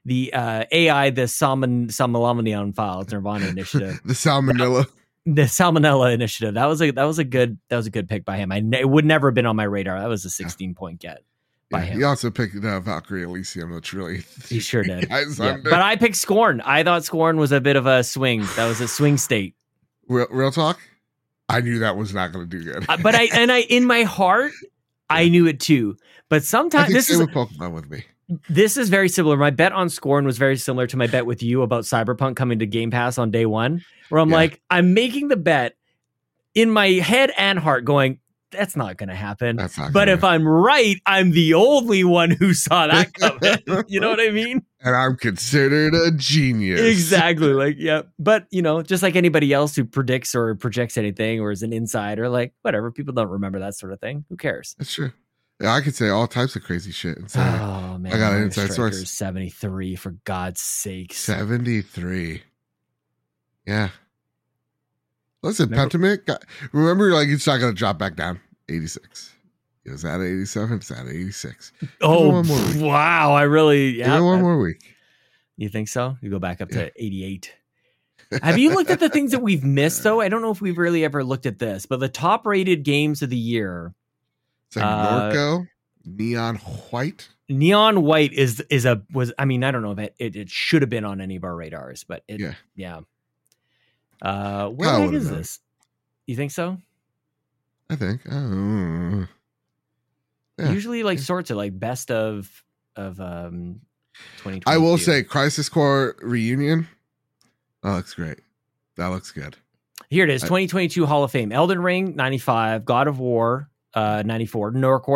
AI, the Salmonella file, it's Nirvana initiative. The Salmonella. The Salmonella initiative. That was a good pick by him. It would never have been on my radar. That was a 16-point get by him. He also picked Valkyrie Elysium, which really he sure did. Yeah. But I picked Scorn. I thought Scorn was a bit of a swing. That was a swing state. Real talk. I knew that was not going to do good. But I in my heart, I knew it too. But sometimes this is Pokemon with me. This is very similar. My bet on Scorn was very similar to my bet with you about Cyberpunk coming to Game Pass on day one, where I'm like, I'm making the bet in my head and heart going, that's not going to happen. But if I'm right, I'm the only one who saw that coming. You know what I mean? And I'm considered a genius. Exactly. Like, yeah. But, just like anybody else who predicts or projects anything or is an insider, like, whatever. People don't remember that sort of thing. Who cares? That's true. Yeah, I could say all types of crazy shit. And oh, man. I got an inside source. 73, for God's sakes. 73. Yeah. Listen, Pentiment, remember, like, it's not going to drop back down. 86. It was at 87. It's at 86. Oh, wow. I really... Yeah, one more week. You think so? You go back up to 88. Have you looked at the things that we've missed, though? I don't know if we've really ever looked at this, but the top-rated games of the year... It's like Norco, Neon White. Neon White I mean, I don't know if it should have been on any of our radars, but yeah. Where the heck is this? You think so? I think. Yeah. Usually like sorts of like best of 2020. I will say Crisis Core Reunion. That looks great. That looks good. Here it is, 2022 Hall of Fame. Elden Ring 95, God of War 94,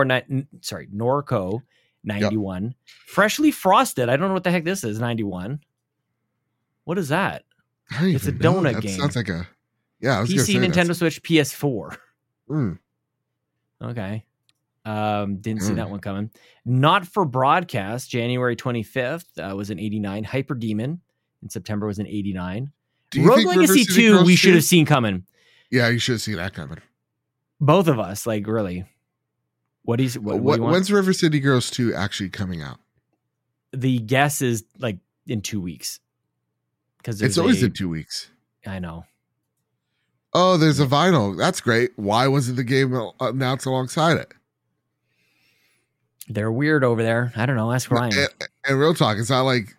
Norco 91, yep. Freshly Frosted. I don't know what the heck this is. 91. What is that? It's a donut game. Sounds like a PC, Nintendo Switch, PS4. Mm. Okay. Didn't see that one coming. Not for Broadcast, January 25th was an 89. Hyper Demon in September was an 89. Rogue Legacy 2 we should have seen coming. Yeah, you should have seen that coming. Both of us, like, really. When's River City Girls 2 actually coming out? The guess is like in 2 weeks. Because it's always in 2 weeks. I know. Oh, there's a vinyl. That's great. Why wasn't the game announced alongside it? They're weird over there. I don't know. Ask Ryan. And real talk, it's not like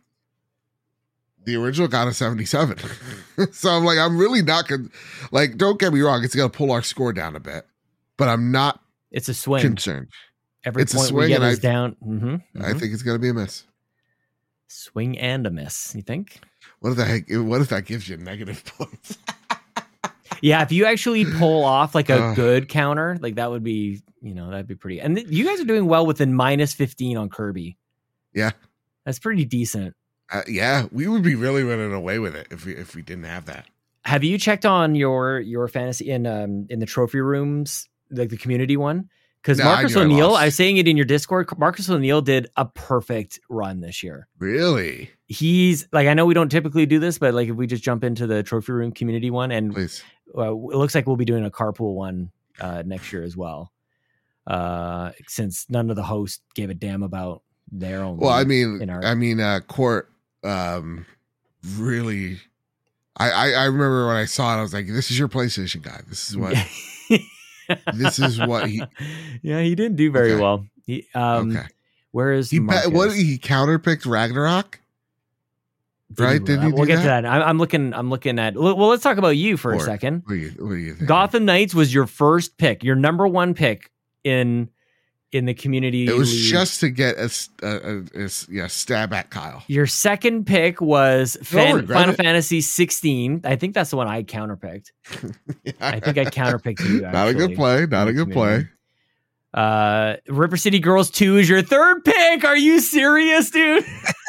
the original got a 77. So I'm like, I'm really not going to, like, don't get me wrong. It's going to pull our score down a bit, but I'm not It's a swing. concerned. Every it's point a swing we get and is down. Mm-hmm. I think it's going to be a miss. Swing and a miss, you think? What if that gives you negative points? Yeah, if you actually pull off like a good counter, like that would be, that'd be pretty. And you guys are doing well within minus 15 on Kirby. Yeah. That's pretty decent. Yeah, we would be really running away with it if we didn't have that. Have you checked on your fantasy in the trophy rooms, like the community one? Because Marcus O'Neill, I was saying it in your Discord, Marcus O'Neill did a perfect run this year. Really? He's like, I know we don't typically do this, but like if we just jump into the trophy room community one, and it looks like we'll be doing a carpool one next year as well. Since none of the hosts gave a damn about their own. Well, I mean, Court really. I remember when I saw it, I was like, "This is your PlayStation guy. This is what." This is what he. Yeah, he didn't do very well. Okay. Where is he? What he counterpicked Ragnarok? Right? Did he? We'll get to that. I'm looking at. Well, let's talk about you for a second. What do you think? Gotham Knights was your first pick, your number one pick in the community. It was league. just to get a stab at Kyle. Your second pick was Final Fantasy 16. I think that's the one I counterpicked. I think I counterpicked you. Actually, not a good play. Not a good play. River City Girls 2 is your third pick. Are you serious, dude?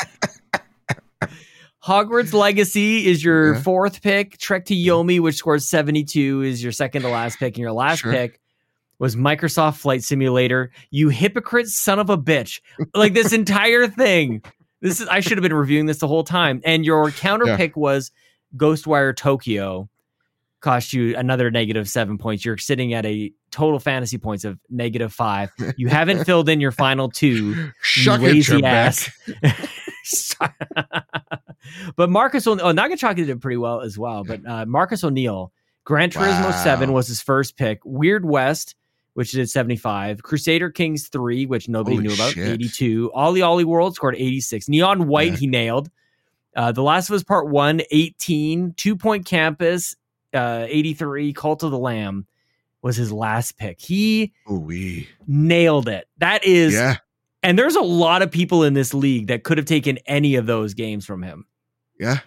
Hogwarts Legacy is your fourth pick. Trek to Yomi, which scores 72, is your second to last pick. And your last pick was Microsoft Flight Simulator. You hypocrite son of a bitch. Like this entire thing. I should have been reviewing this the whole time. And your counter pick was Ghostwire Tokyo. Cost you another -7 points. You're sitting at a total fantasy points of -5. You haven't filled in your final two. Shuck it, lazy ass. But Marcus O'Neill, Nagachaki did pretty well as well. But Marcus O'Neill, Gran Turismo 7 was his first pick. Weird West, which did 75. Crusader Kings 3, which nobody knew about, 82. Ollie World scored 86. Neon White, he nailed. The Last of Us Part 1, 18. 2 Point Campus, 83. Cult of the Lamb was his last pick. He nailed it. That is... Yeah. And there's a lot of people in this league that could have taken any of those games from him. Yeah.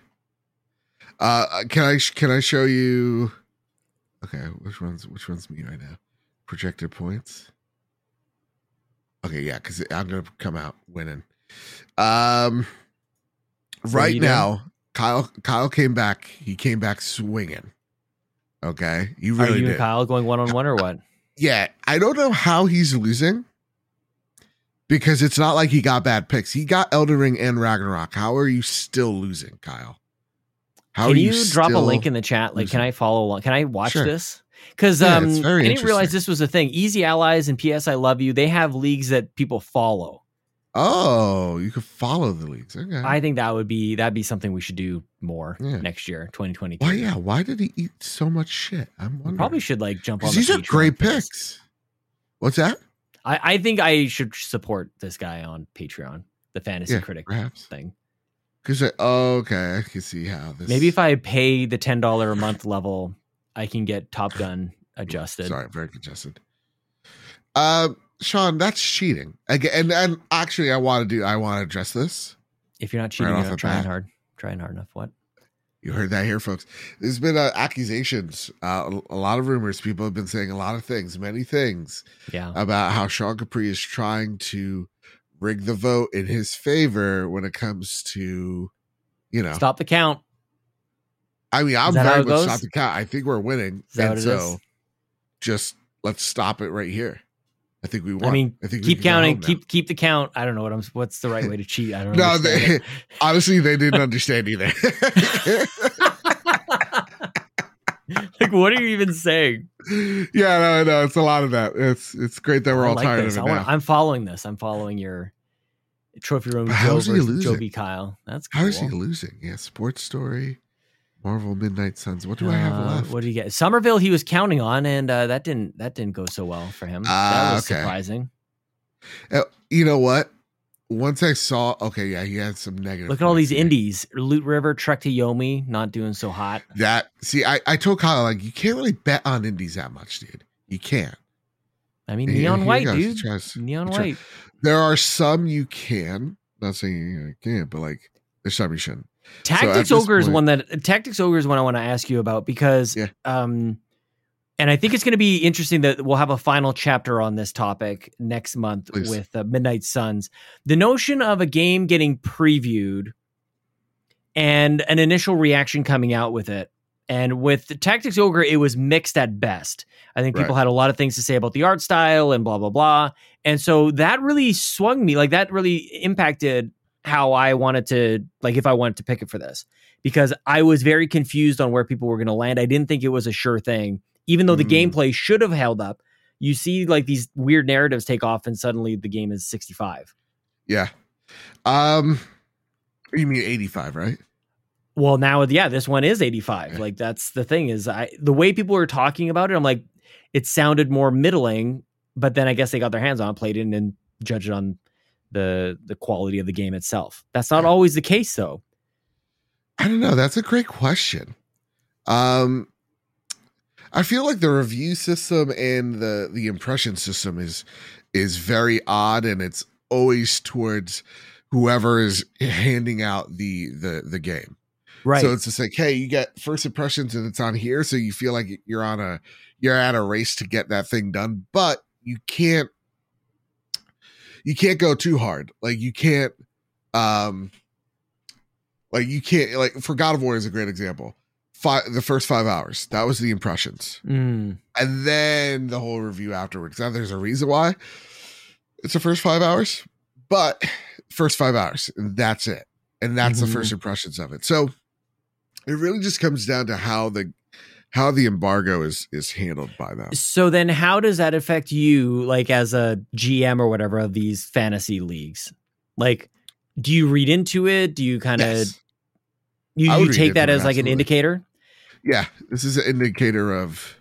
Can I show you? Okay, which one's me right now? Projected points. Okay, yeah, because I'm gonna come out winning. Right now, Kyle came back. He came back swinging. Okay, you really Are you did. and Kyle going 1-on-1 or what? Yeah, I don't know how he's losing. Because it's not like he got bad picks. He got Elden Ring and Ragnarok. How are you still losing, Kyle? Can you drop a link in the chat? Like, can I follow along? Can I watch this? Because I didn't realize this was a thing. Easy Allies and PS I Love You, they have leagues that people follow. Oh, you could follow the leagues. Okay. I think that'd be something we should do more next year, 2023. Why? Yeah. Why did he eat so much shit? I'm wondering. We probably should like jump on. These are great picks. What's that? I think I should support this guy on Patreon, the Fantasy Critic thing. Because okay, I can see how this. Maybe if I pay the $10 a month level, I can get Top Gun adjusted. Sorry, very congested. Sean, that's cheating. Again, and actually, I want to address this. If you're not cheating, you're not trying hard enough. What? You heard that here, folks. There's been accusations, a lot of rumors. People have been saying a lot of things, many things, about how Sean Capri is trying to rig the vote in his favor when it comes to, stop the count. I mean, I'm very much stop the count. I think we're winning, and so just let's stop it right here. I think we won. I mean, keep counting, keep the count. I don't know what's the right way to cheat. I don't know. No, honestly, they didn't understand either. Like, what are you even saying? Yeah, no, it's a lot of that. It's great that we're all tired of it now. I'm following this. I'm following your Trophy Room. How's he losing? Joby Kyle. That's cool. How is he losing? Yeah, Sports Story, Marvel Midnight Suns. What do I have left? What do you get? Somerville he was counting on, and that didn't go so well for him. That was surprising. You know what? Once I saw, he had some negative. Look at all these indies. Loot River, Trek to Yomi, not doing so hot. I told Kyle, like, you can't really bet on indies that much, dude. You can't. I mean, Neon White, dude. Neon White. There are some you can. Not saying you can't, but like, there's some you shouldn't. Tactics Ogre is one I want to ask you about because, and I think it's going to be interesting that we'll have a final chapter on this topic next month with Midnight Suns. The notion of a game getting previewed and an initial reaction coming out with it. And with the Tactics Ogre, it was mixed at best. I think people had a lot of things to say about the art style and blah, blah, blah. And so that really swung me. Like, that really impacted how I wanted to, like, if I wanted to pick it for this. Because I was very confused on where people were going to land. I didn't think it was a sure thing. Even though the gameplay should have held up, you see like these weird narratives take off and suddenly the game is 65. Yeah. You mean 85, right? Well, now, this one is 85. Like, that's the thing is the way people were talking about it, I'm like, it sounded more middling, but then I guess they got their hands on it, played it, and judged it on the quality of the game itself. That's not always the case, though. I don't know. That's a great question. I feel like the review system and the impression system is very odd, and it's always towards whoever is handing out the game. Right. So it's just like, hey, you get first impressions and it's on here, so you feel like you're at a race to get that thing done, but you can't go too hard. Like you can't for God of War is a great example. The first 5 hours, that was the impressions. And then the whole review afterwards. Now there's a reason why it's the first 5 hours, but first 5 hours, and that's it. And that's the first impressions of it. So it really just comes down to how the embargo is handled by them. So then how does that affect you, like as a GM or whatever of these fantasy leagues? Like, Do you read into it? Do you kind of Yes. I you would read take that into it, as like an absolutely. indicator? Yeah, this is an indicator of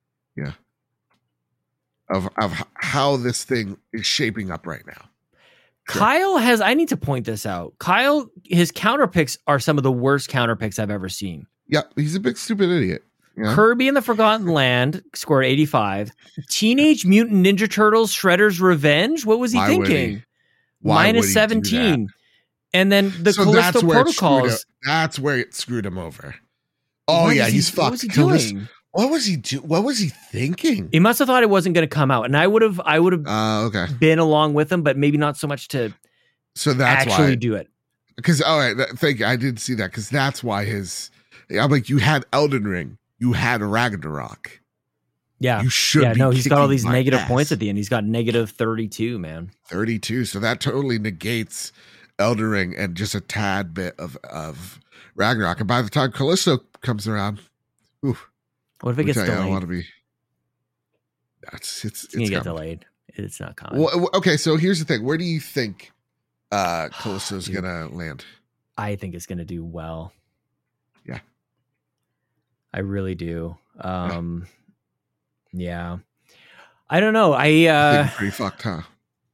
how this thing is shaping up right now. Sure. Kyle has. I need to point this out. Kyle, his counter picks are some of the worst counter picks I've ever seen. Yeah, he's a big stupid idiot. Yeah. Kirby and the Forgotten Land scored 85. Teenage Mutant Ninja Turtles Shredder's Revenge. What was he Why would thinking? he? Why would he do Minus 17. that? And then the So Callisto that's where it screwed Protocols. him- That's where it screwed him over. Oh What yeah, is he's he, fucked. What was he doing? What was he do? What was he thinking? He must have thought it wasn't going to come out, and I would have Okay. been along with him, but maybe not so much to So that's actually why. do it. Because all right, thank you. I did see that because that's why his. I'm like, you had Elden Ring, you had Ragnarok. Yeah, You should. yeah. be No, he's got all kicking these my negative ass. points at the end. He's got negative 32, man. 32. So that totally negates Elden Ring and just a tad bit of Ragnarok. And by the time Callisto comes around, ooh, What if it gets I delayed? want to be. It's It's gonna get coming. delayed. It's not coming. Well, okay, so here's the thing. Where do you think Callisto's Dude. gonna land? I think it's gonna do well. Yeah. I really do. Yeah. I don't know. I think pretty fucked, huh?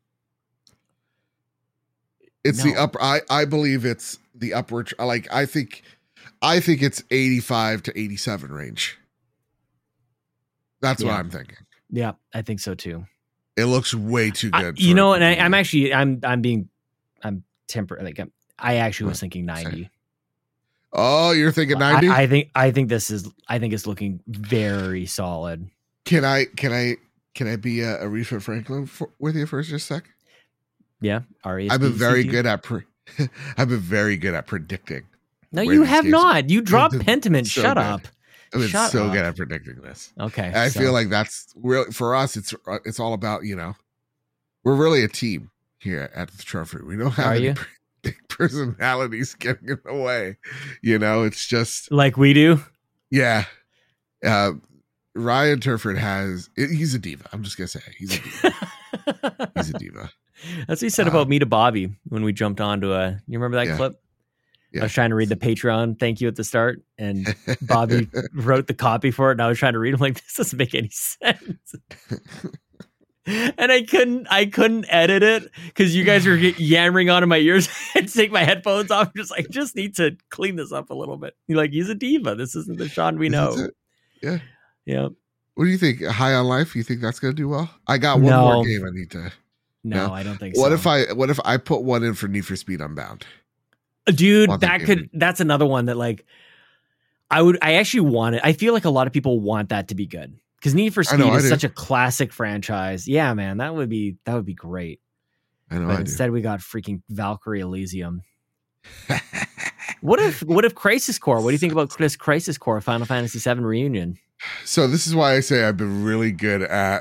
It's No. the upper. I believe it's the upward. Like I think it's 85 to 87 range. That's what Yeah. I'm thinking. yeah, I think so too. It looks way too good. You for know, it and to be- I'm tempered. Like I actually was thinking 90. Oh, you're thinking 90? I think it's looking very solid. Can I be a Aretha Franklin with you for just a sec? Yeah, I've been very good at I've been very good at predicting. No, where you these have games- not. You dropped I've been Pentiment. so Shut good. up. I've been Shut so up. good at predicting this. Okay. I so- feel like that's really for us. It's all about, we're really a team here at the Trophy. We don't have Are any you? big personalities getting in the way. It's just like we do. yeah. Ryan Turford he's a diva. I'm just gonna say he's a diva. He's a diva. That's what he said about me to Bobby when we jumped onto you remember that Yeah. clip? Yeah. I was trying to read the Patreon thank you at the start, and Bobby wrote the copy for it, and I was trying to read. I'm like, this doesn't make any sense. And I couldn't edit it because you guys were yammering on in my ears. I had to take my headphones off. I'm just like, just need to clean this up a little bit. You're like, he's a diva. This isn't the Sean we know. Is it? Yeah. Yeah. What do you think? High on Life? You think that's gonna do well? I got one No. more game I need to. No, No. I don't think What so. if I put one in for Need for Speed Unbound? Dude, Want that game. that's another one that like I actually want it. I feel like a lot of people want that to be good because Need for Speed I is do. such a classic franchise. Yeah, man, that would be great. I know But I do. instead we got freaking Valkyrie Elysium. What if Crisis Core? What do you think about this Crisis Core Final Fantasy VII Reunion? So this is why I say I've been really good at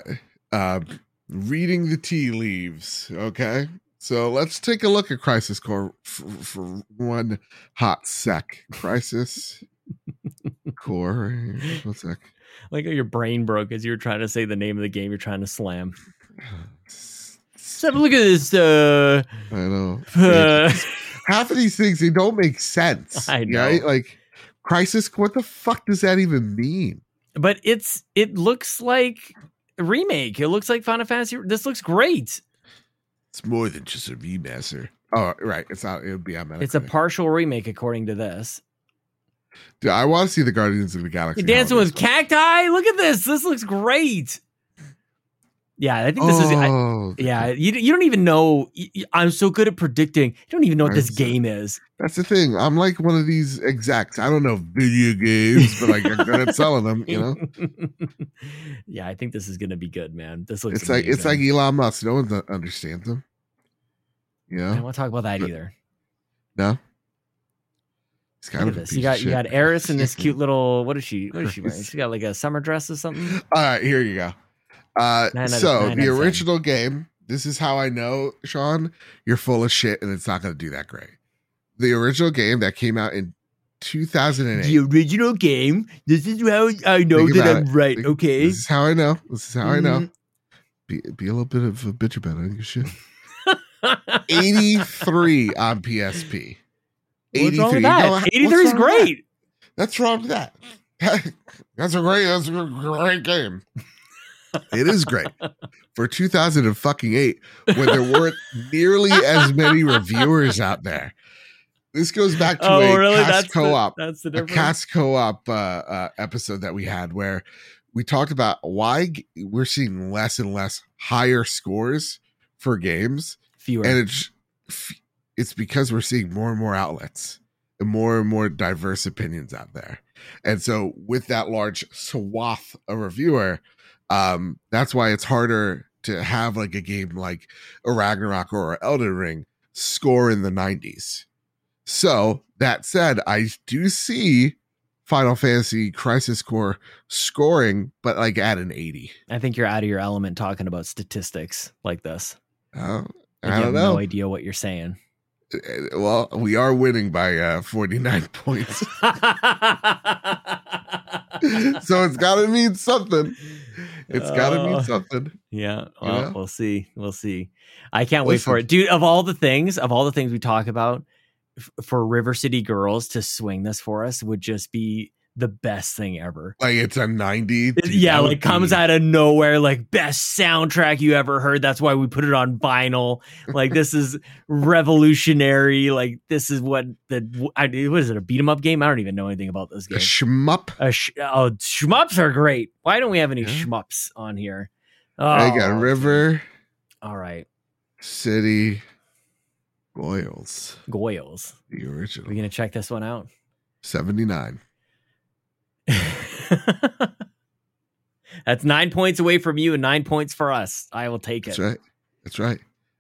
reading the tea leaves. Okay, so let's take a look at Crisis Core for one hot sec. Crisis Core. One sec. Like how your brain broke as you were trying to say the name of the game you're trying to slam. Let's have a look at this. I know. Half of these things, they don't make sense. I know. Right? Like Crisis. What the fuck does that even mean? But it looks like a remake. It looks like Final Fantasy. This looks great. It's more than just a remaster. Oh, right. It's not. It would be on Metacritic. It's a partial remake according to this. Dude, I want to see the Guardians of the Galaxy. You're dancing holiday with cacti. Look at this. This looks great. Yeah, I think this is. Yeah, you don't even know. I'm so good at predicting. You don't even know what this game is. That's the thing. I'm like one of these execs. I don't know video games, but I'm good at selling them. Yeah, I think this is gonna be good, man. This looks. It's like Elon Musk. No one understands him. I don't want to talk about that either. No. He's kind Look of at a this. piece You of shit. got Eris in this cute little. What is she wearing? She got like a summer dress or something. All right, here you go. 9 out of So 10. the original game. This is how I know, Sean, you're full of shit, and it's not going to do that great. The original game that came out in 2008. The original game. This is how I know Think that about I'm it. right. Okay. This is how I know. This is how I know. Mhm. Be a little bit of a bitch about it. Shit. 83 on PSP. What's wrong with that? 83 is great. That's wrong with that. That's a great game. It is great. For 2008, when there weren't nearly as many reviewers out there. This goes back to Cast Co-op. That's the difference. A Cast Co-op episode that we had where we talked about why we're seeing less and less higher scores for games. Fewer. And it's because we're seeing more and more outlets and more diverse opinions out there. And so with that large swath of reviewer, that's why it's harder to have like a game like a Ragnarok or an Elden Ring score in the 90s. So that said, I do see Final Fantasy Crisis Core scoring, but like at an 80. I think you're out of your element talking about statistics like this. I don't don't have know. no idea what you're saying. Well, we are winning by 49 points. So it's got to mean something. It's got to mean something. Yeah. Well, we'll see. We'll see. I can't wait for it. Dude, of all the things we talk about, for River City Girls to swing this for us would just be the best thing ever. Like it's a 90. Yeah, like comes out of nowhere, like best soundtrack you ever heard. That's why we put it on vinyl. Like this is revolutionary. Like this is what is it, a beat 'em up game? I don't even know anything about this game. A shmup. Shmups are great. Why don't we have any shmups on here? I got River. All right. City Goyles. The original. We're going to check this one out. 79. That's 9 points away from you and 9 points for us. I will take it. That's right.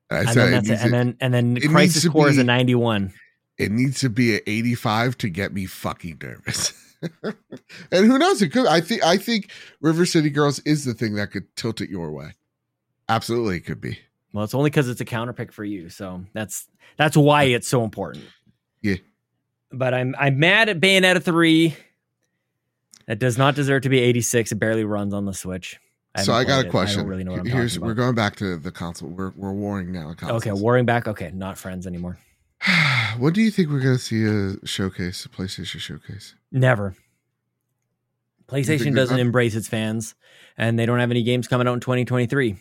And then Crisis Core is a 91. It needs to be an 85 to get me fucking nervous. And who knows? It could. I think River City Girls is the thing that could tilt it your way. Absolutely, it could be. Well, it's only because it's a counter pick for you, so that's why it's so important. Yeah. But I'm mad at Bayonetta 3. That does not deserve to be 86. It barely runs on the Switch. So I got a question. I don't really know what I'm talking about. We're going back to the console. We're warring now. Okay, warring back. Okay, not friends anymore. When do you think we're going to see a PlayStation showcase? Never. PlayStation doesn't embrace its fans, and they don't have any games coming out in 2023.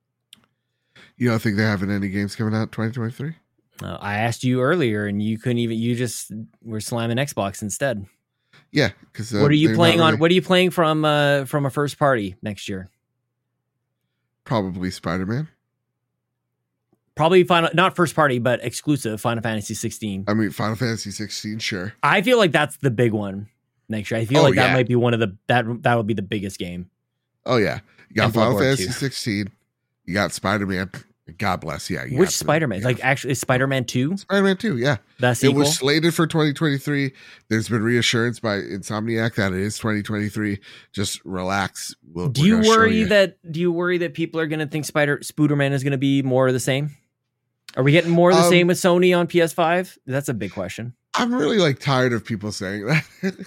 You don't think they're having any games coming out in 2023? I asked you earlier, and you couldn't even. You just were slamming Xbox instead. Yeah, because what are you playing on? What are you playing from a first party next year? Probably Spider-Man. Probably not first party, but exclusive Final Fantasy 16. I mean, Final Fantasy 16, sure. I feel like that's the big one next year. I feel that might be one of that would be the biggest game. Oh yeah, you got Final Fantasy 16. You got Spider-Man. God bless. Yeah. Which Spider-Man? Like actually, is Spider-Man 2? Spider-Man 2. Yeah. That's it was slated for 2023. There's been reassurance by Insomniac that it is 2023. Just relax. Do you worry that people are going to think Spooderman is going to be more of the same? Are we getting more of the same with Sony on PS5? That's a big question. I'm really tired of people saying that.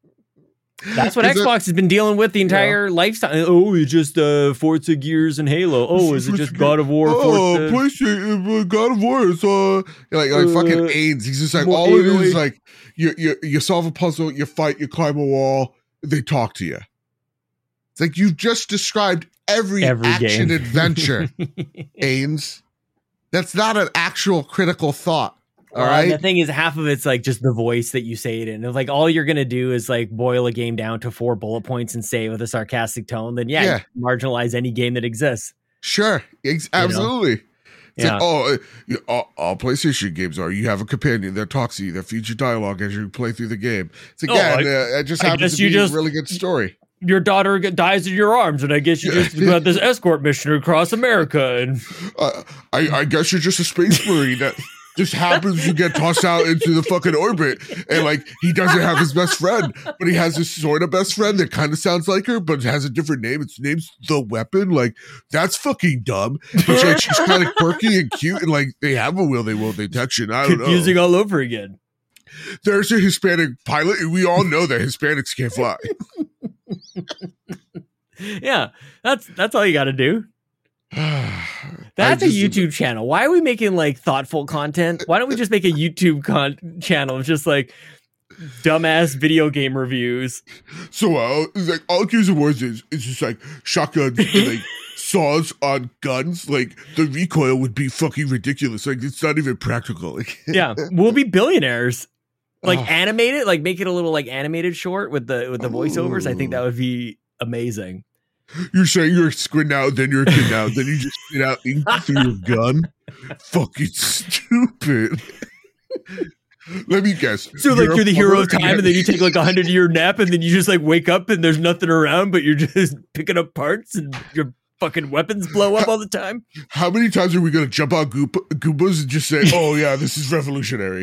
That's what Xbox has been dealing with the entire lifestyle. Oh, it's just Forza Gears and Halo. Oh, is it just God of War? PlayStation, God of War. It's like fucking AIDS. He's just like all it is like you solve a puzzle, you fight, you climb a wall, they talk to you. It's like you just described every action game. Adventure, Ains. That's not an actual critical thought. All right. The thing is, half of it's like just the voice that you say it in. If like all you're gonna do is like boil a game down to 4 bullet points and say it with a sarcastic tone, then you marginalize any game that exists. Sure, absolutely. It's like, all PlayStation games are. You have a companion that talks to you, that feeds you dialogue as you play through the game. It's like, it just happens to be a really good story. Your daughter dies in your arms, and I guess you just got this escort mission across America. And I guess you're just a space marine that just happens to get tossed out into the fucking orbit, and like he doesn't have his best friend, but he has this sort of best friend that kind of sounds like her, but has a different name. Its name's The Weapon. Like that's fucking dumb. But like, she's kind of quirky and cute, and like they have a will they won't detection. I don't know. Confusing all over again. There's a Hispanic pilot, and we all know that Hispanics can't fly. Yeah, that's all you got to do. That's a YouTube channel. Why are we making like thoughtful content? Why don't we just make a YouTube channel of just like dumbass video game reviews? So it's like all Gears of War is just like shotguns and like saws on guns. Like the recoil would be fucking ridiculous. Like it's not even practical. Like, Yeah, we'll be billionaires. Like animate it, like make it a little like animated short with the voiceovers. I think that would be amazing. you're saying you're a squid now, then you're a kid now, then you just spit out ink through your gun? Fucking stupid. Let me guess. So like you're the hero of time, and then you take like 100-year nap, and then you just like wake up and there's nothing around, but you're just picking up parts, and your fucking weapons blow up all the time. How many times are we going to jump on Goombas and just say, oh yeah, this is revolutionary?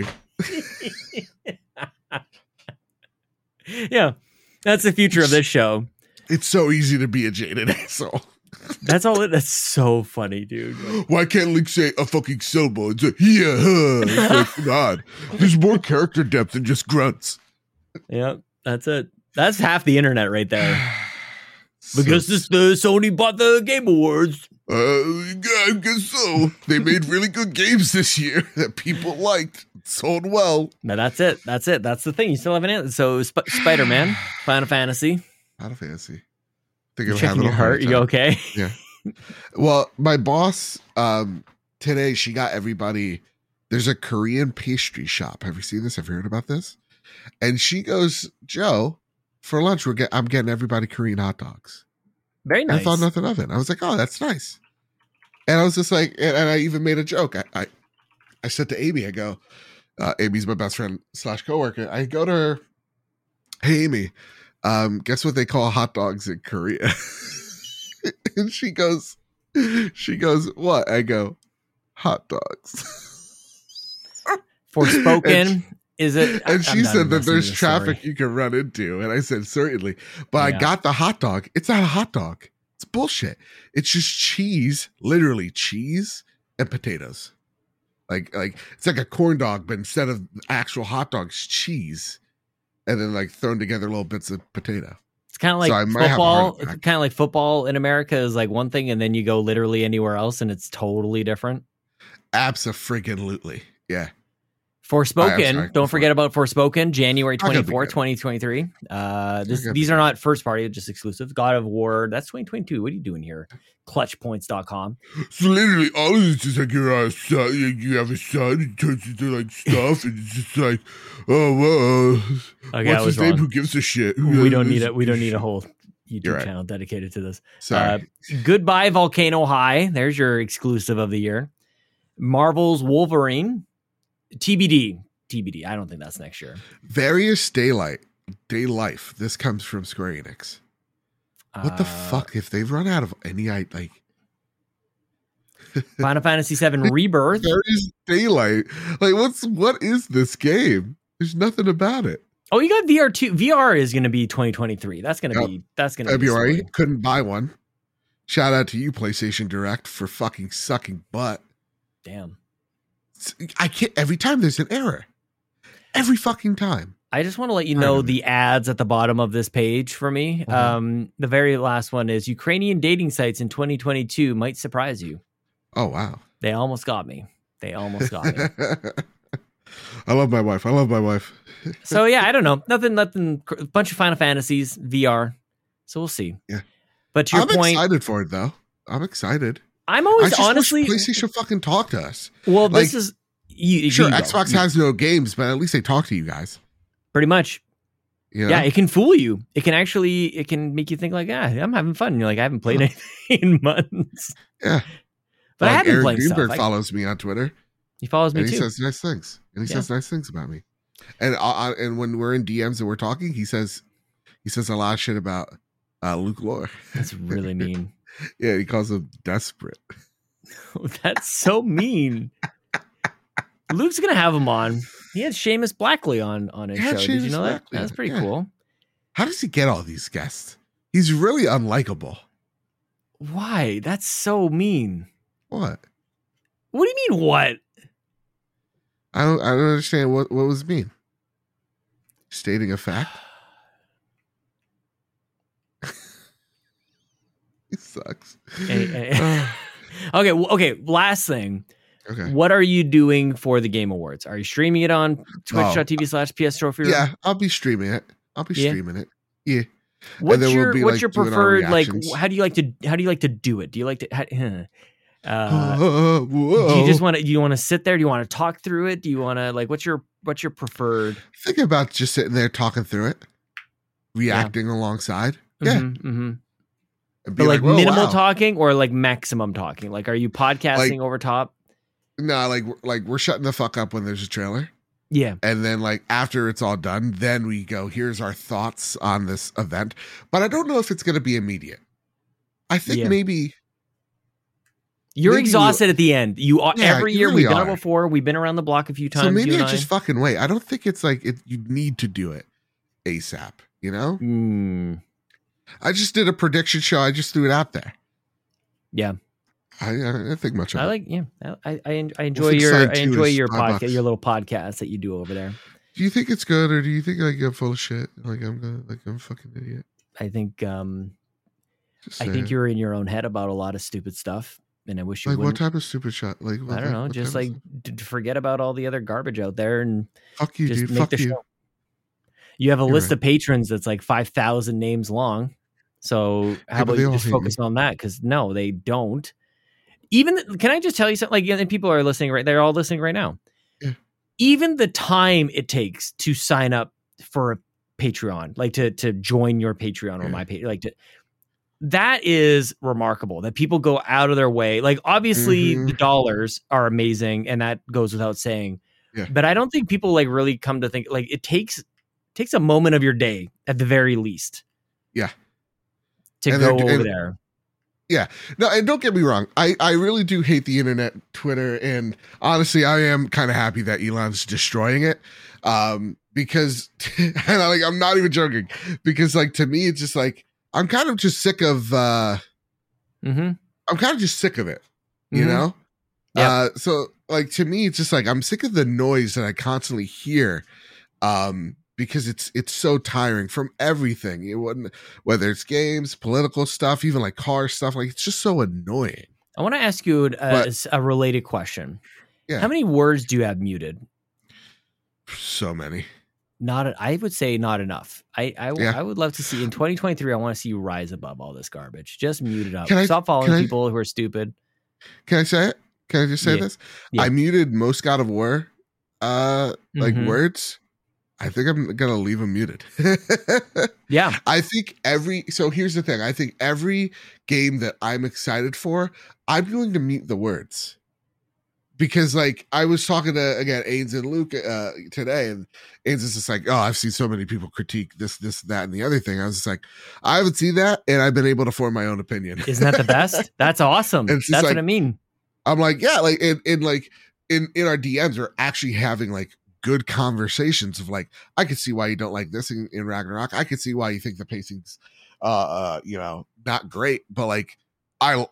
Yeah, that's the future of this show. It's so easy to be a jaded asshole. That's all. That's so funny, dude. Why can't Link say a fucking syllable? It's like, yeah, it's like, come on. There's more character depth than just grunts. Yeah, that's it. That's half the internet right there. Because Sony bought the Game Awards. I guess so. They made really good games this year that people liked, sold well. No, that's it. That's it. That's the thing. You still have an answer. So Spider-Man, Final Fantasy. Final Fantasy. You're checking your heart. You okay? Yeah. Well, my boss today, she got everybody. There's a Korean pastry shop. Have you seen this? Have you heard about this? And she goes, Joe, for lunch, I'm getting everybody Korean hot dogs. Very nice. I thought nothing of it. I was like, oh, that's nice. And I was just like, and I even made a joke. I said to Amy, I go, Amy's my best friend / coworker. I go to her, hey, Amy, guess what they call hot dogs in Korea? And she goes, what? I go, hot dogs. Forspoken. Is it? And she said that there's traffic you can run into. And I said, certainly. But I got the hot dog. It's not a hot dog. It's bullshit. It's just cheese, literally cheese and potatoes. Like it's like a corn dog, but instead of actual hot dogs, cheese. And then like thrown together little bits of potato. It's kind of like football. Kind of like football in America is like one thing, and then you go literally anywhere else, and it's totally different. Abso-friggin-lutely. Yeah. Forspoken. Don't forget about Forspoken, January 24th, 2023. These are not first party, just exclusive. God of War, that's 2022. What are you doing here? Clutchpoints.com. So literally all of this is like your son, you have a son, it turns into like stuff, and it's just like, oh, okay, what's his name? Who gives a shit? We don't need it. We don't need a whole YouTube channel dedicated to this. Sorry. Goodbye Volcano High. There's your exclusive of the year. Marvel's Wolverine. TBD. I don't think that's next year. Various Day Life. This comes from Square Enix. What the fuck? If they've run out of any like Final Fantasy VII Rebirth. Various Daylight. Like what is this game? There's nothing about it. Oh, you got VR too. VR is going to be 2023. That's going to be February. Couldn't buy one. Shout out to you, PlayStation Direct, for fucking sucking butt. Damn. I can't. Every time there's an error. Every fucking time. I just want to let you know the ads at the bottom of this page for me. The very last one is Ukrainian dating sites in 2022 might surprise you. Oh, wow. They almost got me. I love my wife. So, yeah, I don't know. Nothing. A bunch of Final Fantasies, VR. So we'll see. Yeah. But to your point. I'm excited for it, though. I'm excited. I'm always honestly. PlayStation fucking talk to us. Well, this is. Sure, Xbox has no games, but at least they talk to you guys. Pretty much. You know? Yeah, it can fool you. It can make you think like, I'm having fun. And you're like, I haven't played anything in months. Yeah. But I have been Aaron playing Greenberg stuff. follows me on Twitter. He follows me and too. He says nice things. And he says nice things about me. And when we're in DMs and we're talking, he says a lot of shit about Luke Lore. That's really mean. Yeah, he calls him desperate. That's so mean. Luke's gonna have him on. He had Seamus Blackley on his show. Did you know that? That's pretty cool. How does he get all these guests? He's really unlikable. Why? That's so mean. What? What do you mean? What? I don't understand what was mean. Stating a fact. He sucks. Okay. Okay. Last thing. Okay. What are you doing for the Game Awards? Are you streaming it on twitch.tv/PS Trophy Room? Yeah, I'll be streaming it. Streaming it. Yeah. What's then we'll your be, what's your doing our preferred like? reactions. How do you like to do it? Do you like to? Whoa. Do you just want to? Do you want to sit there? Do you want to talk through it? Do you want to like? What's your preferred? Think about just sitting there talking through it, reacting alongside. Yeah. Mm-hmm. And be But like "Whoa, minimal wow." talking or like maximum talking? Like, are you podcasting over top? No, like we're shutting the fuck up when there's a trailer. Yeah. And then like after it's all done, then we go, here's our thoughts on this event. But I don't know if it's going to be immediate. I think maybe you're maybe exhausted at the end. You are every you year. really we've done it are. before. We've been around the block a few times. So maybe you I and just fucking wait. I don't think it's like you need to do it ASAP, you know? Mm, I just did a prediction show. I just threw it out there. yeah. I don't think much of I it. like. Yeah. I enjoy think your side I two enjoy is your $5. podcast, your little podcast that you do over there. Do you think it's good, or do you think like I'm full of shit? Like I'm a fucking idiot. I think Just I think saying. you're in your own head about a lot of stupid stuff, and I wish you like what wouldn't. type of stupid shot? Like I don't know, what just type like of- forget about all the other garbage out there and fuck you, just dude. make Fuck the you. show. You have a You're list right. of patrons that's like 5,000 names long. So how but about they you all just hate focus on that? Because no, they don't. Even can I just tell you something? Like, and people are listening right. They're all listening right now. Yeah. Even the time it takes to sign up for a Patreon, like to join your Patreon or my Patreon, like that is remarkable that people go out of their way. Like, obviously Mhm. the dollars are amazing, and that goes without saying. Yeah. But I don't think people like really come to think like it takes a moment of your day at the very least. Yeah. To And go they're- over and- there. No, and don't get me wrong. I really do hate the internet, Twitter, and honestly, I am kind of happy that Elon's destroying it. Because and I'm not even joking. Because like to me, it's just like I'm kind of just sick of Mm-hmm. I'm kind of just sick of it. You Mhm. know? Yep. So like to me, it's just like I'm sick of the noise that I constantly hear. Because it's so tiring from everything. It wouldn't, whether it's games, political stuff, even like car stuff. Like it's just so annoying. I want to ask you But- a related question. Yeah. How many words do you have muted? So many. I would say not enough. Yeah. I would love to see in 2023. I want to see you rise above all this garbage. Just mute it up. Can I- Stop following can I- people who are stupid. Can I say it? Can I just say Yeah. this? Yeah. I muted most God of War Mhm. words. I think I'm gonna leave them muted. Yeah. I think so here's the thing. I think every game that I'm excited for, I'm going to mute the words. Because like I was talking to again Ains and Luke today, and Ains is just like, oh, I've seen so many people critique this, that, and the other thing. I was just like, I haven't seen that, and I've been able to form my own opinion. Isn't that the best? That's awesome. It's just That's like- what I mean. I'm like, yeah, like in our DMs, we're actually having like good conversations of like, I could see why you don't like this in Ragnarok. I could see why you think the pacing's not great, but like I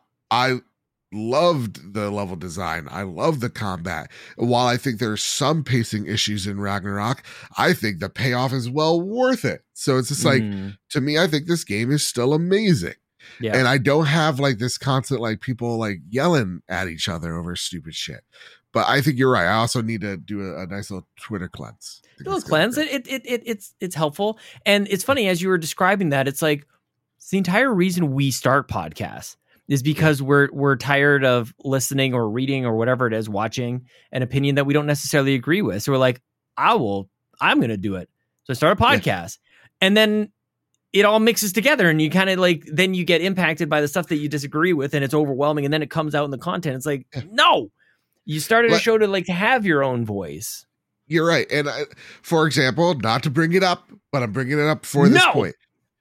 loved the level design. I love the combat. While I think there's some pacing issues in Ragnarok, I think the payoff is well worth it. So it's just like, Mm, to me, I think this game is still amazing. yeah. And I don't have like this constant like people like yelling at each other over stupid shit. But I think you're right. I also need to do a nice little Twitter cleanse. I think Little that's gonna cleanse. be great. It's helpful. And it's funny as you were describing that, it's like it's the entire reason we start podcasts is because we're tired of listening or reading or whatever it is, watching an opinion that we don't necessarily agree with. So we're like, I'm gonna do it. So I start a podcast. And then it all mixes together and you kind of like then you get impacted by the stuff that you disagree with and it's overwhelming and then it comes out in the content. It's like, no. You started a Like- show to have your own voice. You're right. And for example, not to bring it up, but I'm bringing it up for this No! point.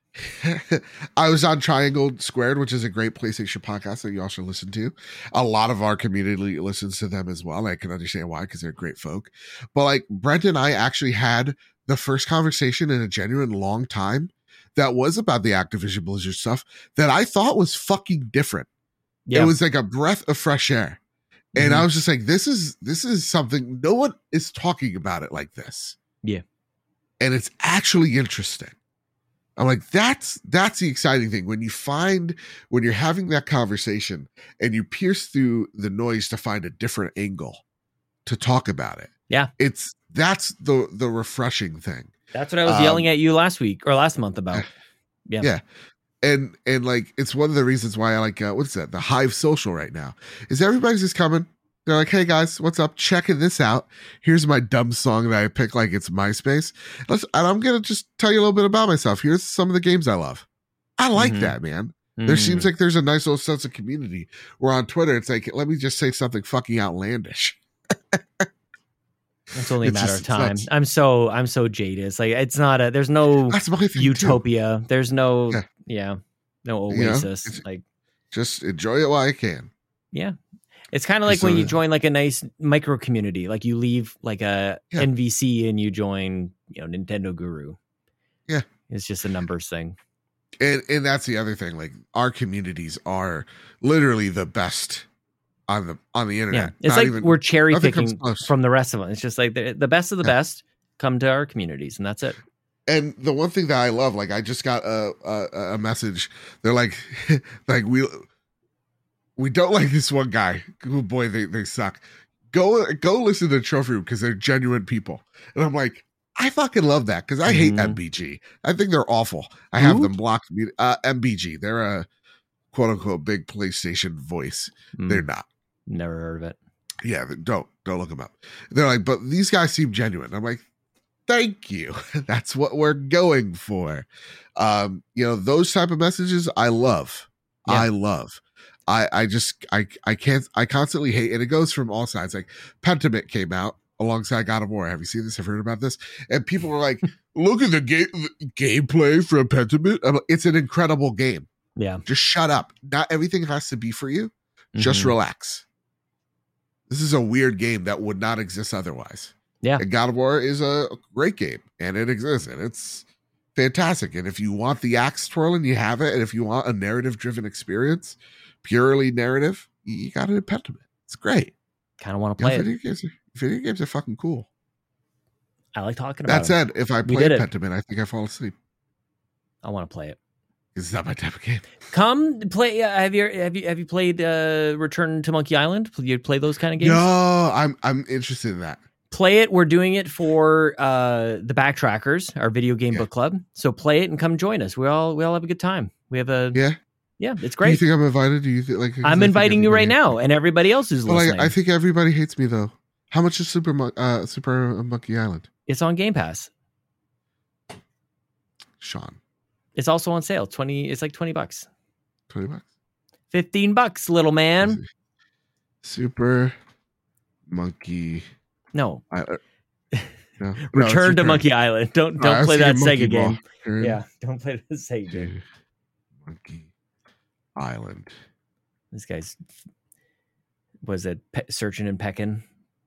I was on Triangle Squared, which is a great PlayStation podcast that you also listen to. A lot of our community listens to them as well. And I can understand why, because they're great folk. But like Brent and I actually had the first conversation in a genuine long time that was about the Activision Blizzard stuff that I thought was fucking different. Yeah. It was like a breath of fresh air. And Mhm. I was just like, this is something no one is talking about it like this. Yeah. And it's actually interesting. I'm like, that's the exciting thing when you're having that conversation and you pierce through the noise to find a different angle to talk about it. Yeah. That's the refreshing thing. That's what I was yelling at you last week or last month about. Yeah. Yeah. And like, it's one of the reasons why I like, what's that? The Hive Social right now is everybody's just coming. They're like, hey guys, what's up? Checking this out. Here's my dumb song that I picked like it's MySpace. And I'm going to just tell you a little bit about myself. Here's some of the games I love. I like that, man. There seems like there's a nice little sense of community where on Twitter, it's like, let me just say something fucking outlandish. It's only a matter of time. I'm so jaded. It's like, it's not there's no utopia. Too. There's no, no oasis. Like, just enjoy it while you can. Yeah. It's kind of like when you join like a nice micro community, like you leave like a NVC and you join, Nintendo Guru. Yeah. It's just a numbers thing. And that's the other thing. Like, our communities are literally the best on the internet. Yeah. It's like we're cherry picking from the rest of them. It's just like the best of the best come to our communities, and that's it. And the one thing that I love, like, I just got a message. They're like, like we don't like this one guy. Oh boy, they suck. Go listen to the Trophy Room because they're genuine people. And I'm like, I fucking love that because I hate MBG. I think they're awful. I have them blocked. MBG. They're a quote unquote big PlayStation voice. They're not. Never heard of it. Yeah, don't look them up. They're like, but these guys seem genuine. I'm like, thank you. That's what we're going for. Those type of messages I love. Yeah. I love. I constantly hate, and it goes from all sides. Like, Pentiment came out alongside God of War. Have you seen this? Have you heard about this? And people were like, look at the gameplay from Pentiment. It's an incredible game. Yeah. Just shut up. Not everything has to be for you. Just relax. This is a weird game that would not exist otherwise. Yeah. And God of War is a great game, and it exists, and it's fantastic. And if you want the axe twirling, you have it. And if you want a narrative-driven experience, purely narrative, you got it in Pentiment. It's great. Kind of want to play it. Video games are fucking cool. I like talking about it. That said, if I play Pentiment, I think I fall asleep. I want to play it. It's not my type of game. Come play. Have you played Return to Monkey Island? You play those kind of games? No, I'm interested in that. Play it. We're doing it for the Backtrackers, our video game book club. So play it and come join us. We all have a good time. We have a yeah, it's great. Do you think I'm invited? Do you think I'm inviting you right now, and everybody else is listening? I think everybody hates me though. How much is Super Monkey Island? It's on Game Pass. Sean. It's also on sale. It's like $20. $20. $15, little man. Super Monkey. No. No. Return to Monkey Island. Don't play that Sega game. Return yeah, don't play the Sega game. Monkey Island. This guy's was it searching and pecking?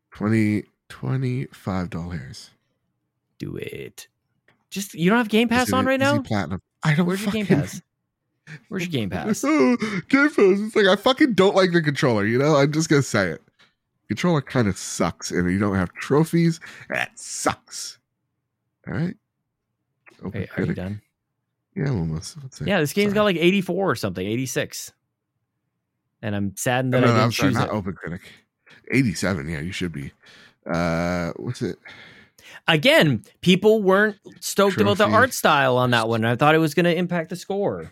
$25. Do it. Just you don't have Game Pass on right now? Platinum. I don't. Where's your Game Pass? Where's your Game Pass? Game Pass. It's like I fucking don't like the controller. I'm just gonna say it. Controller kind of sucks, and you don't have trophies. That sucks. All right. Hey, are you done? Yeah, almost. Yeah, this game's got like 84 or something, 86. And I'm saddened that I didn't choose not it. Open Critic. 87. Yeah, you should be. What's it? Again, people weren't stoked about the art style on that one. I thought it was going to impact the score.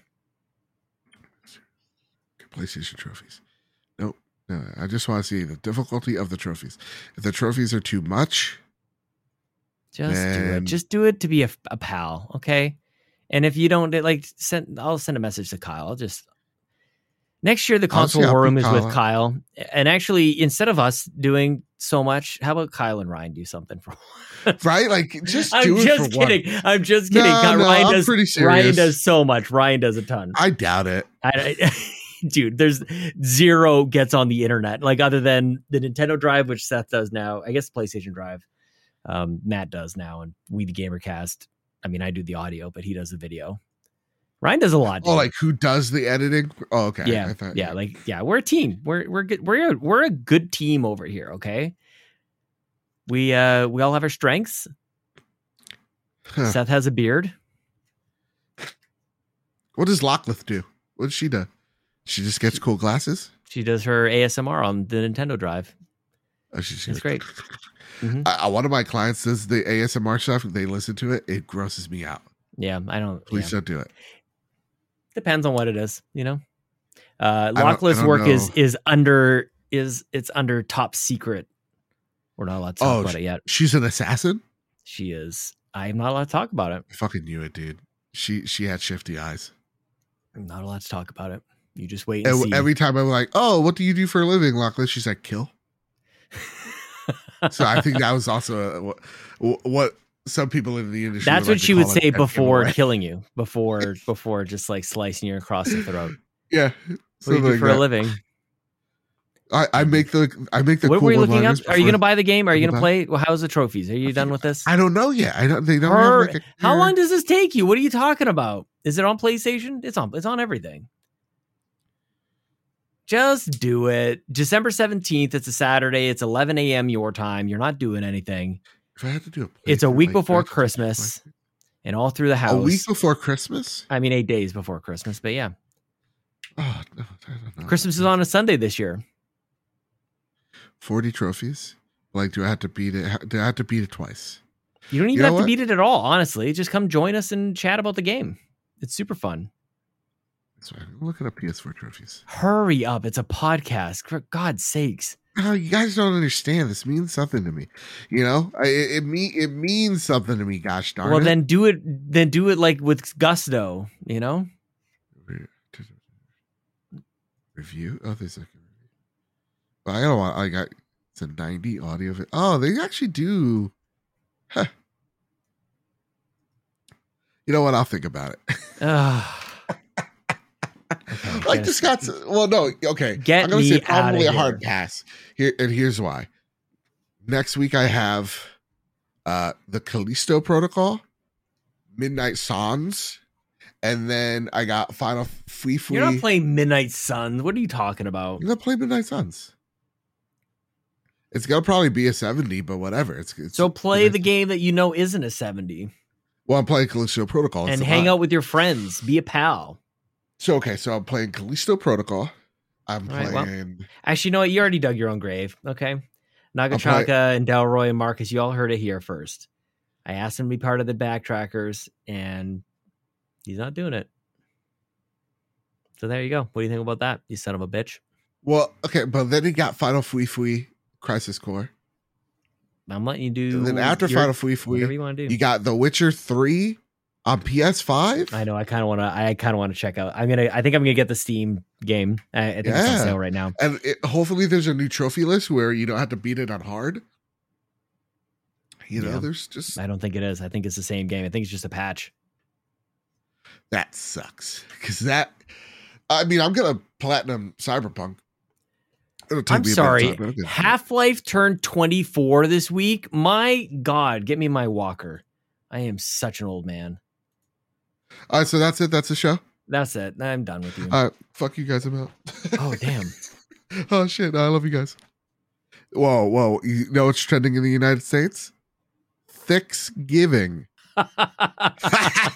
PlayStation trophies. Nope. No, I just want to see the difficulty of the trophies. If the trophies are too much, do it. Just do it to be a pal, okay? And if you don't I'll send a message to Kyle. Next year the console war room is with Kyle. And actually, instead of us doing so much, how about Kyle and Ryan do something for right? Like just I'm just kidding. I'm just kidding. I'm pretty serious. Ryan does so much. Ryan does a ton. I doubt it. Dude, there's zero gets on the internet, like other than the Nintendo Drive, which Seth does now. I guess PlayStation Drive, Matt does now, and We the Gamercast. I mean, I do the audio, but he does the video. Ryan does a lot. Dude. Oh, like who does the editing? Oh, okay. Yeah, we're a team. We're good. We're a good team over here. Okay. We all have our strengths. Seth has a beard. What does Locklith do? What does she do? She just gets cool glasses? She does her ASMR on the Nintendo Drive. Oh, she's It's great. Mhm. One of my clients does the ASMR stuff. They listen to it. It grosses me out. Yeah, I don't. Please Yeah. don't do it. Depends on what it is, you know. I Locklith's don't work know. is under top secret. We're not allowed to talk about it yet. She's an assassin? She is. I'm not allowed to talk about it. I fucking knew it, dude. She had shifty eyes. I'm not allowed to talk about it. You just wait and see. Every time I'm like, oh, what do you do for a living, Locklith? She's like, kill. So I think that was also what some people in the industry. That's would what like to she would call say a before giveaway. killing you, before just like slicing you across the throat. Yeah. What do you something do like for a that. living? I make the What cool were you looking up? one-liners Are you before- going to buy the game? Are you going to before play? Well, how's the trophies? Are you done with this? I don't know yet. They don't have like a How clear- long does this take you? What are you talking about? Is it on PlayStation? It's on everything. Just do it. December 17th. It's a Saturday. It's 11 a.m. your time. You're not doing anything. If I had to do It's a playthrough, week like, before do I have to do Christmas and all through the a house. playthrough? A week before Christmas? I mean, 8 days before Christmas, but yeah. Oh no, I don't know. Christmas is on a Sunday this year. 40 trophies. Like, do I have to beat it? Do I have to beat it twice? You don't even You know have to what? beat it at all, honestly. Just come join us and chat about the game. It's super fun. That's right. I'm looking up PS4 trophies. Hurry up. It's a podcast. For God's sakes. Oh, you guys don't understand. This means something to me. You know, it means something to me. Gosh darn Well, it. then do it. Then do it like with gusto, you know? Review. Oh, there's like a review. But I don't want. I got it's a 90 audio. Oh, they actually do. Huh. You know what? I'll think about it. Ugh. Okay, Like get this us- got. Well, no. Okay. Get I'm gonna me say probably a outta hard here. pass. Here's why. Next week I have the Callisto Protocol, Midnight Suns, and then I got Final Free. You're not playing Midnight Suns. What are you talking about? I'm gonna play Midnight Suns. It's gonna probably be a 70, but whatever. It's So play the Midnight- game that you know isn't a 70 Well, I'm playing Callisto Protocol. and hang out with your friends. Be a pal. So okay, so I'm playing Callisto Protocol. I'm All right, well, playing. Actually, you know what? You already dug your own grave. Okay. Nagachaka and Delroy and Marcus, you all heard it here first. I asked him to be part of the backtrackers, and he's not doing it. So there you go. What do you think about that, you son of a bitch? Well, okay, but then he got Final Free Crisis Core. I'm letting you do. And then after your- Final Free, whatever you want to do. you got The Witcher 3 on PS5. I know. I kind of want to check out. I think I'm gonna get the Steam game. I think it's on Yeah. sale right now. And hopefully there's a new trophy list where you don't have to beat it on hard. You know, Yeah. there's just I don't think it is. I think it's the same game. I think it's just a patch. that sucks because that. I mean, I'm gonna platinum Cyberpunk. It'll take I'm me a bit of sorry. time, but I'll get Half-Life turned 24 this week. My God, get me my walker. I am such an old man. All right, so that's it. That's the show. That's it. I'm done with you. All right, fuck you guys. I'm out. Oh, damn. Oh shit! I love you guys. Whoa! You know what's trending in the United States? Thanksgiving.